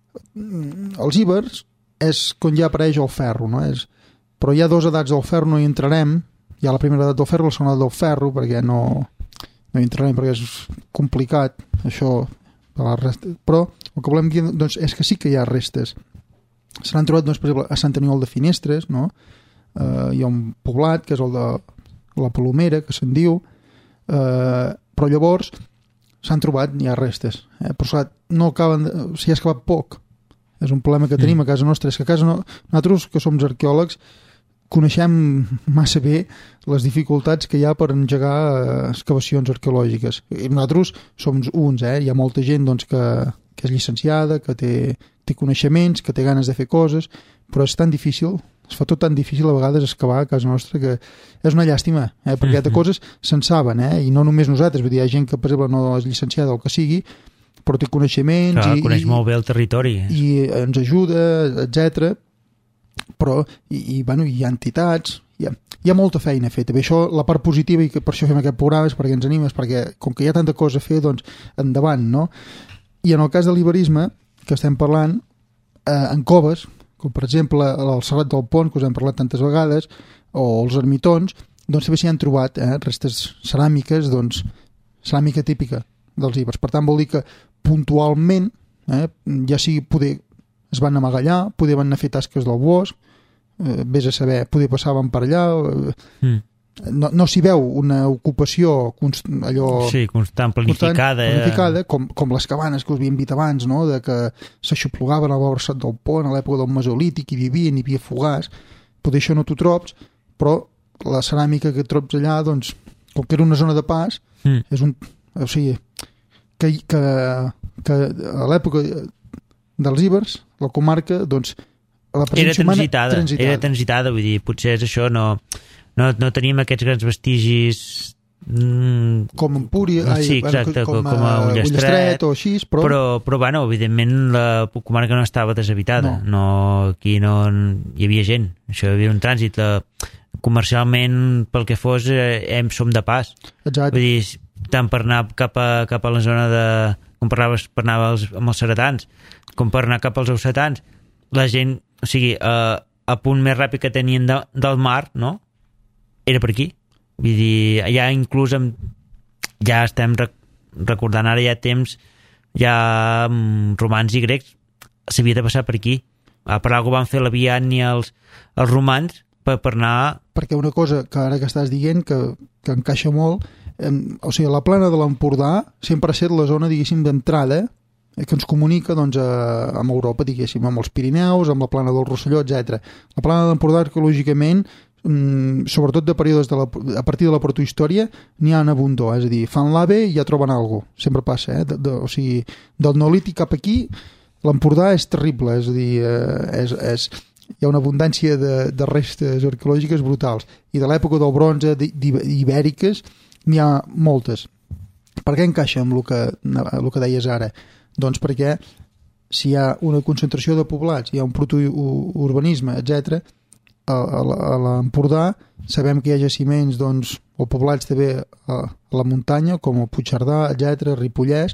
els íbers és quan ja apareix el ferro, no? És... però hi ha dues edats del ferro, no hi entrarem, hi ha la primera edat del ferro i la segona edat del ferro, perquè no, no hi entrarem, perquè és complicat, això, de la resta. Però el que volem dir doncs, és que sí que hi ha restes. Se n'han trobat, doncs, per exemple, a Sant Aniol de Finestres, no? Eh, hi ha un poblat, que és el de la Palomera, que se'n diu, eh, però llavors s'han trobat, hi ha restes, eh? Però clar, no acaben, de... o sigui, ha excavat poc. És un problema que tenim a casa nostra, és que a casa no... nosaltres que som arqueòlegs coneixem massa bé les dificultats que hi ha per engegar excavacions arqueològiques. I nosaltres som uns, eh? Hi ha molta gent doncs, que, que és llicenciada, que té, té coneixements, que té ganes de fer coses, però és tan difícil, es fa tot tan difícil a vegades excavar a casa nostra que és una llàstima, eh? Perquè de coses se'n saben, eh? I no només nosaltres, vull dir, hi ha gent que per exemple no és llicenciada o el que sigui, però té coneixements. Clar, i, coneix i, molt bé el territori. I ens ajuda, etcètera. Però, i, i, bueno, hi ha entitats, hi ha, hi ha molta feina feta. Bé, això, la part positiva, i que per això fem aquest programa, és perquè ens animes, perquè com que hi ha tanta cosa a fer, doncs, endavant, no? I en el cas de l'iberisme, que estem parlant, eh, en coves, com per exemple el Serrat del Pont, que us hem parlat tantes vegades, o els ermitons, doncs també s'hi han trobat eh, restes ceràmiques, doncs, ceràmica típica dels ibers. Per tant, vol dir que puntualment, eh, ja sigui poder es van amagar allà, poder van anar a fer tasques del bosc, eh, vés a saber, poder passaven per allà, eh, mm. no, no s'hi veu una ocupació const, allò... Sí, constant, planificada. Constant, planificada, com, com les cabanes que us havíem dit abans, no? De que s'aixoplugaven al versat del pont a l'època del Mesolític, hi vivien, hi havia fogars. Potser això no t'ho trobs, però la ceràmica que trobs allà, doncs, com que era una zona de pas, mm. és un... O sigui, que, que, que a l'època dels íbers, la comarca, doncs, la presència era transitada, humana, transitada. Era transitada, vull dir, potser és això, no... No, no tenim aquests grans vestigis mm, com Empúria, ai, sí, exacte, com, com, com a Ullestret, Ullestret o així, però... però... Però, bueno, evidentment la comarca no estava deshabitada. No. No, aquí no hi havia gent. Això hi havia un trànsit. La, comercialment, pel que fos, eh, hem, som de pas. Exacte. Vull dir, tant per anar cap a, cap a la zona de... Com parlaves, per anar als, amb els ceretans, com per anar cap als ocetans, la gent, o sigui, eh, el punt més ràpid que tenien de, del mar, no?, era per aquí. Vull dir, ja inclús amb, ja estem rec recordant ara ja temps, ja romans i grecs s'havia de passar per aquí. Per alguna van fer la Viània els, els romans per, per anar... Perquè una cosa que ara que estàs dient que, que encaixa molt, eh, o sigui, la plana de l'Empordà sempre ha estat la zona, diguéssim, d'entrada eh, que ens comunica doncs, a, amb Europa, diguéssim, amb els Pirineus, amb la plana del Rosselló, etcètera. La plana de l'Empordà arqueològicament, Mm, sobretot de períodes de la, a partir de la protohistòria n'hi ha en abundor, és a dir, fan l'AVE i ja troben alguna cosa, sempre passa eh? de, de, o sigui, del Neolític cap aquí l'Empordà és terrible, és a dir eh, és, és, hi ha una abundància de, de restes arqueològiques brutals, i de l'època del bronze ibèriques n'hi ha moltes. Per què encaixa amb el que, el que deies ara? Doncs perquè si hi ha una concentració de poblats, hi ha un protourbanisme, etcètera, a l'Empordà sabem que hi ha jaciments doncs, o poblats també a la muntanya com el Puigcerdà, etcètera, Ripollès.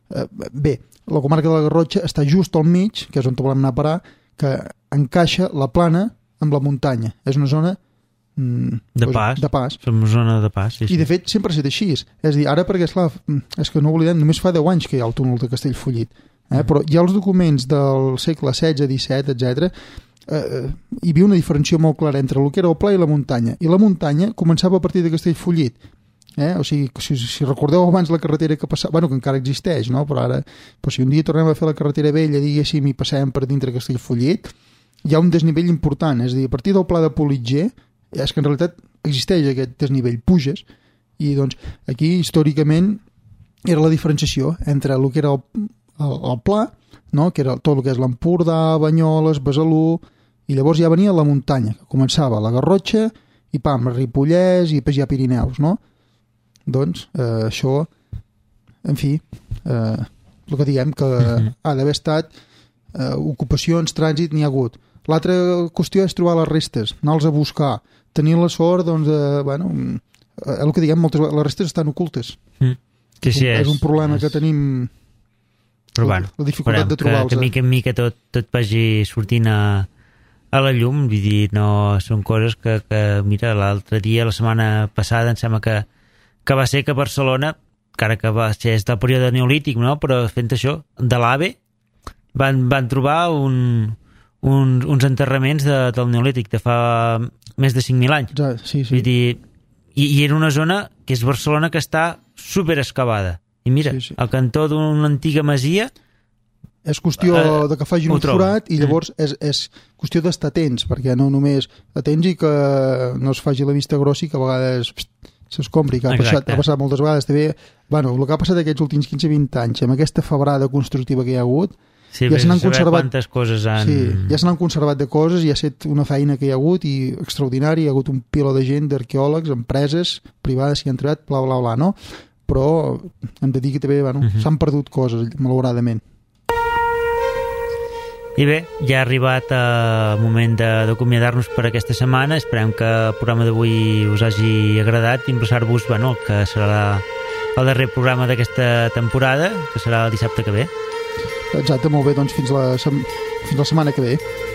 Bé, la comarca de la Garrotxa està just al mig, que és on volem anar a parar, que encaixa la plana amb la muntanya. És una zona mm, de, pas. de pas. Som una zona de pas, sí, sí. I de fet sempre ha estat així. És a dir, ara perquè esclar, és que no oblidem, només fa deu anys que hi ha el túnel de Castellfollit. Eh? Mm. Però hi ha els documents del segle setze, disset, etcètera, Uh, hi havia una diferència molt clara entre el que era el pla i la muntanya, i la muntanya començava a partir de Castellfollit, eh? O sigui, si, si recordeu abans la carretera que passava, bueno, que encara existeix, no? Però ara, però si un dia tornem a fer la carretera vella, diguéssim, i passem per dintre Castellfollit, hi ha un desnivell important, és a dir, a partir del pla de Politger, és que en realitat existeix aquest desnivell, puges, i doncs aquí històricament era la diferenciació entre el que era el, el, el pla, no? Que era tot el que és l'Empordà, Banyoles, Besalú, i llavors ja venia la muntanya, que començava la Garrotxa i pam, Ripollès i després ja Pirineus, no? Doncs eh, això, en fi, eh, el que diem que ha d'haver estat eh, ocupacions, trànsit, n'hi ha hagut. L'altra qüestió és trobar les restes, anar-los a buscar, tenir la sort, doncs, de, bueno, eh, el que diem, moltes vegades, les restes estan ocultes. Mm. Sí, sí, és, és un problema és... que tenim... Però bueno, la dificultat de trobar-los. Que, que mica en mica tot, tot vagi sortint a, a la llum, vull dir, no són coses que, que mira, l'altre dia, la setmana passada, em sembla que, que va ser que Barcelona, encara que va ser del període neolític, no? Però fent això, de l'AVE, van, van trobar un, un, uns enterraments de, del neolític de fa més de cinc mil anys. Ja, sí, sí. Vull dir, i, i era una zona que és Barcelona que està super excavada. I mira, sí, sí. Al cantó d'una antiga masia... És qüestió uh, de que facin un forat i llavors mm. és, és qüestió d'estar atents, perquè no només atents i que no es faci la vista grossa i que a vegades s'escombri, que ha passat, ha passat moltes vegades. També, bueno, el que ha passat aquests últims quinze vint anys, amb aquesta febrada constructiva que hi ha hagut, sí, ja se n'han conservat, coses han... sí, ja se n'han conservat de coses i ha estat una feina que hi ha hagut i extraordinària, hi ha hagut un pilo de gent, d'arqueòlegs, empreses privades que hi han treballat, bla, bla, bla, no? Però hem de dir que també bueno, uh-huh. s'han perdut coses, malauradament. I bé, ja ha arribat el moment d'acomiadar-nos per aquesta setmana. Esperem que el programa d'avui us hagi agradat i emplaçar-vos, bueno, que serà el darrer programa d'aquesta temporada, que serà el dissabte que ve. Exacte, molt bé, doncs fins la, sem- fins la setmana que ve.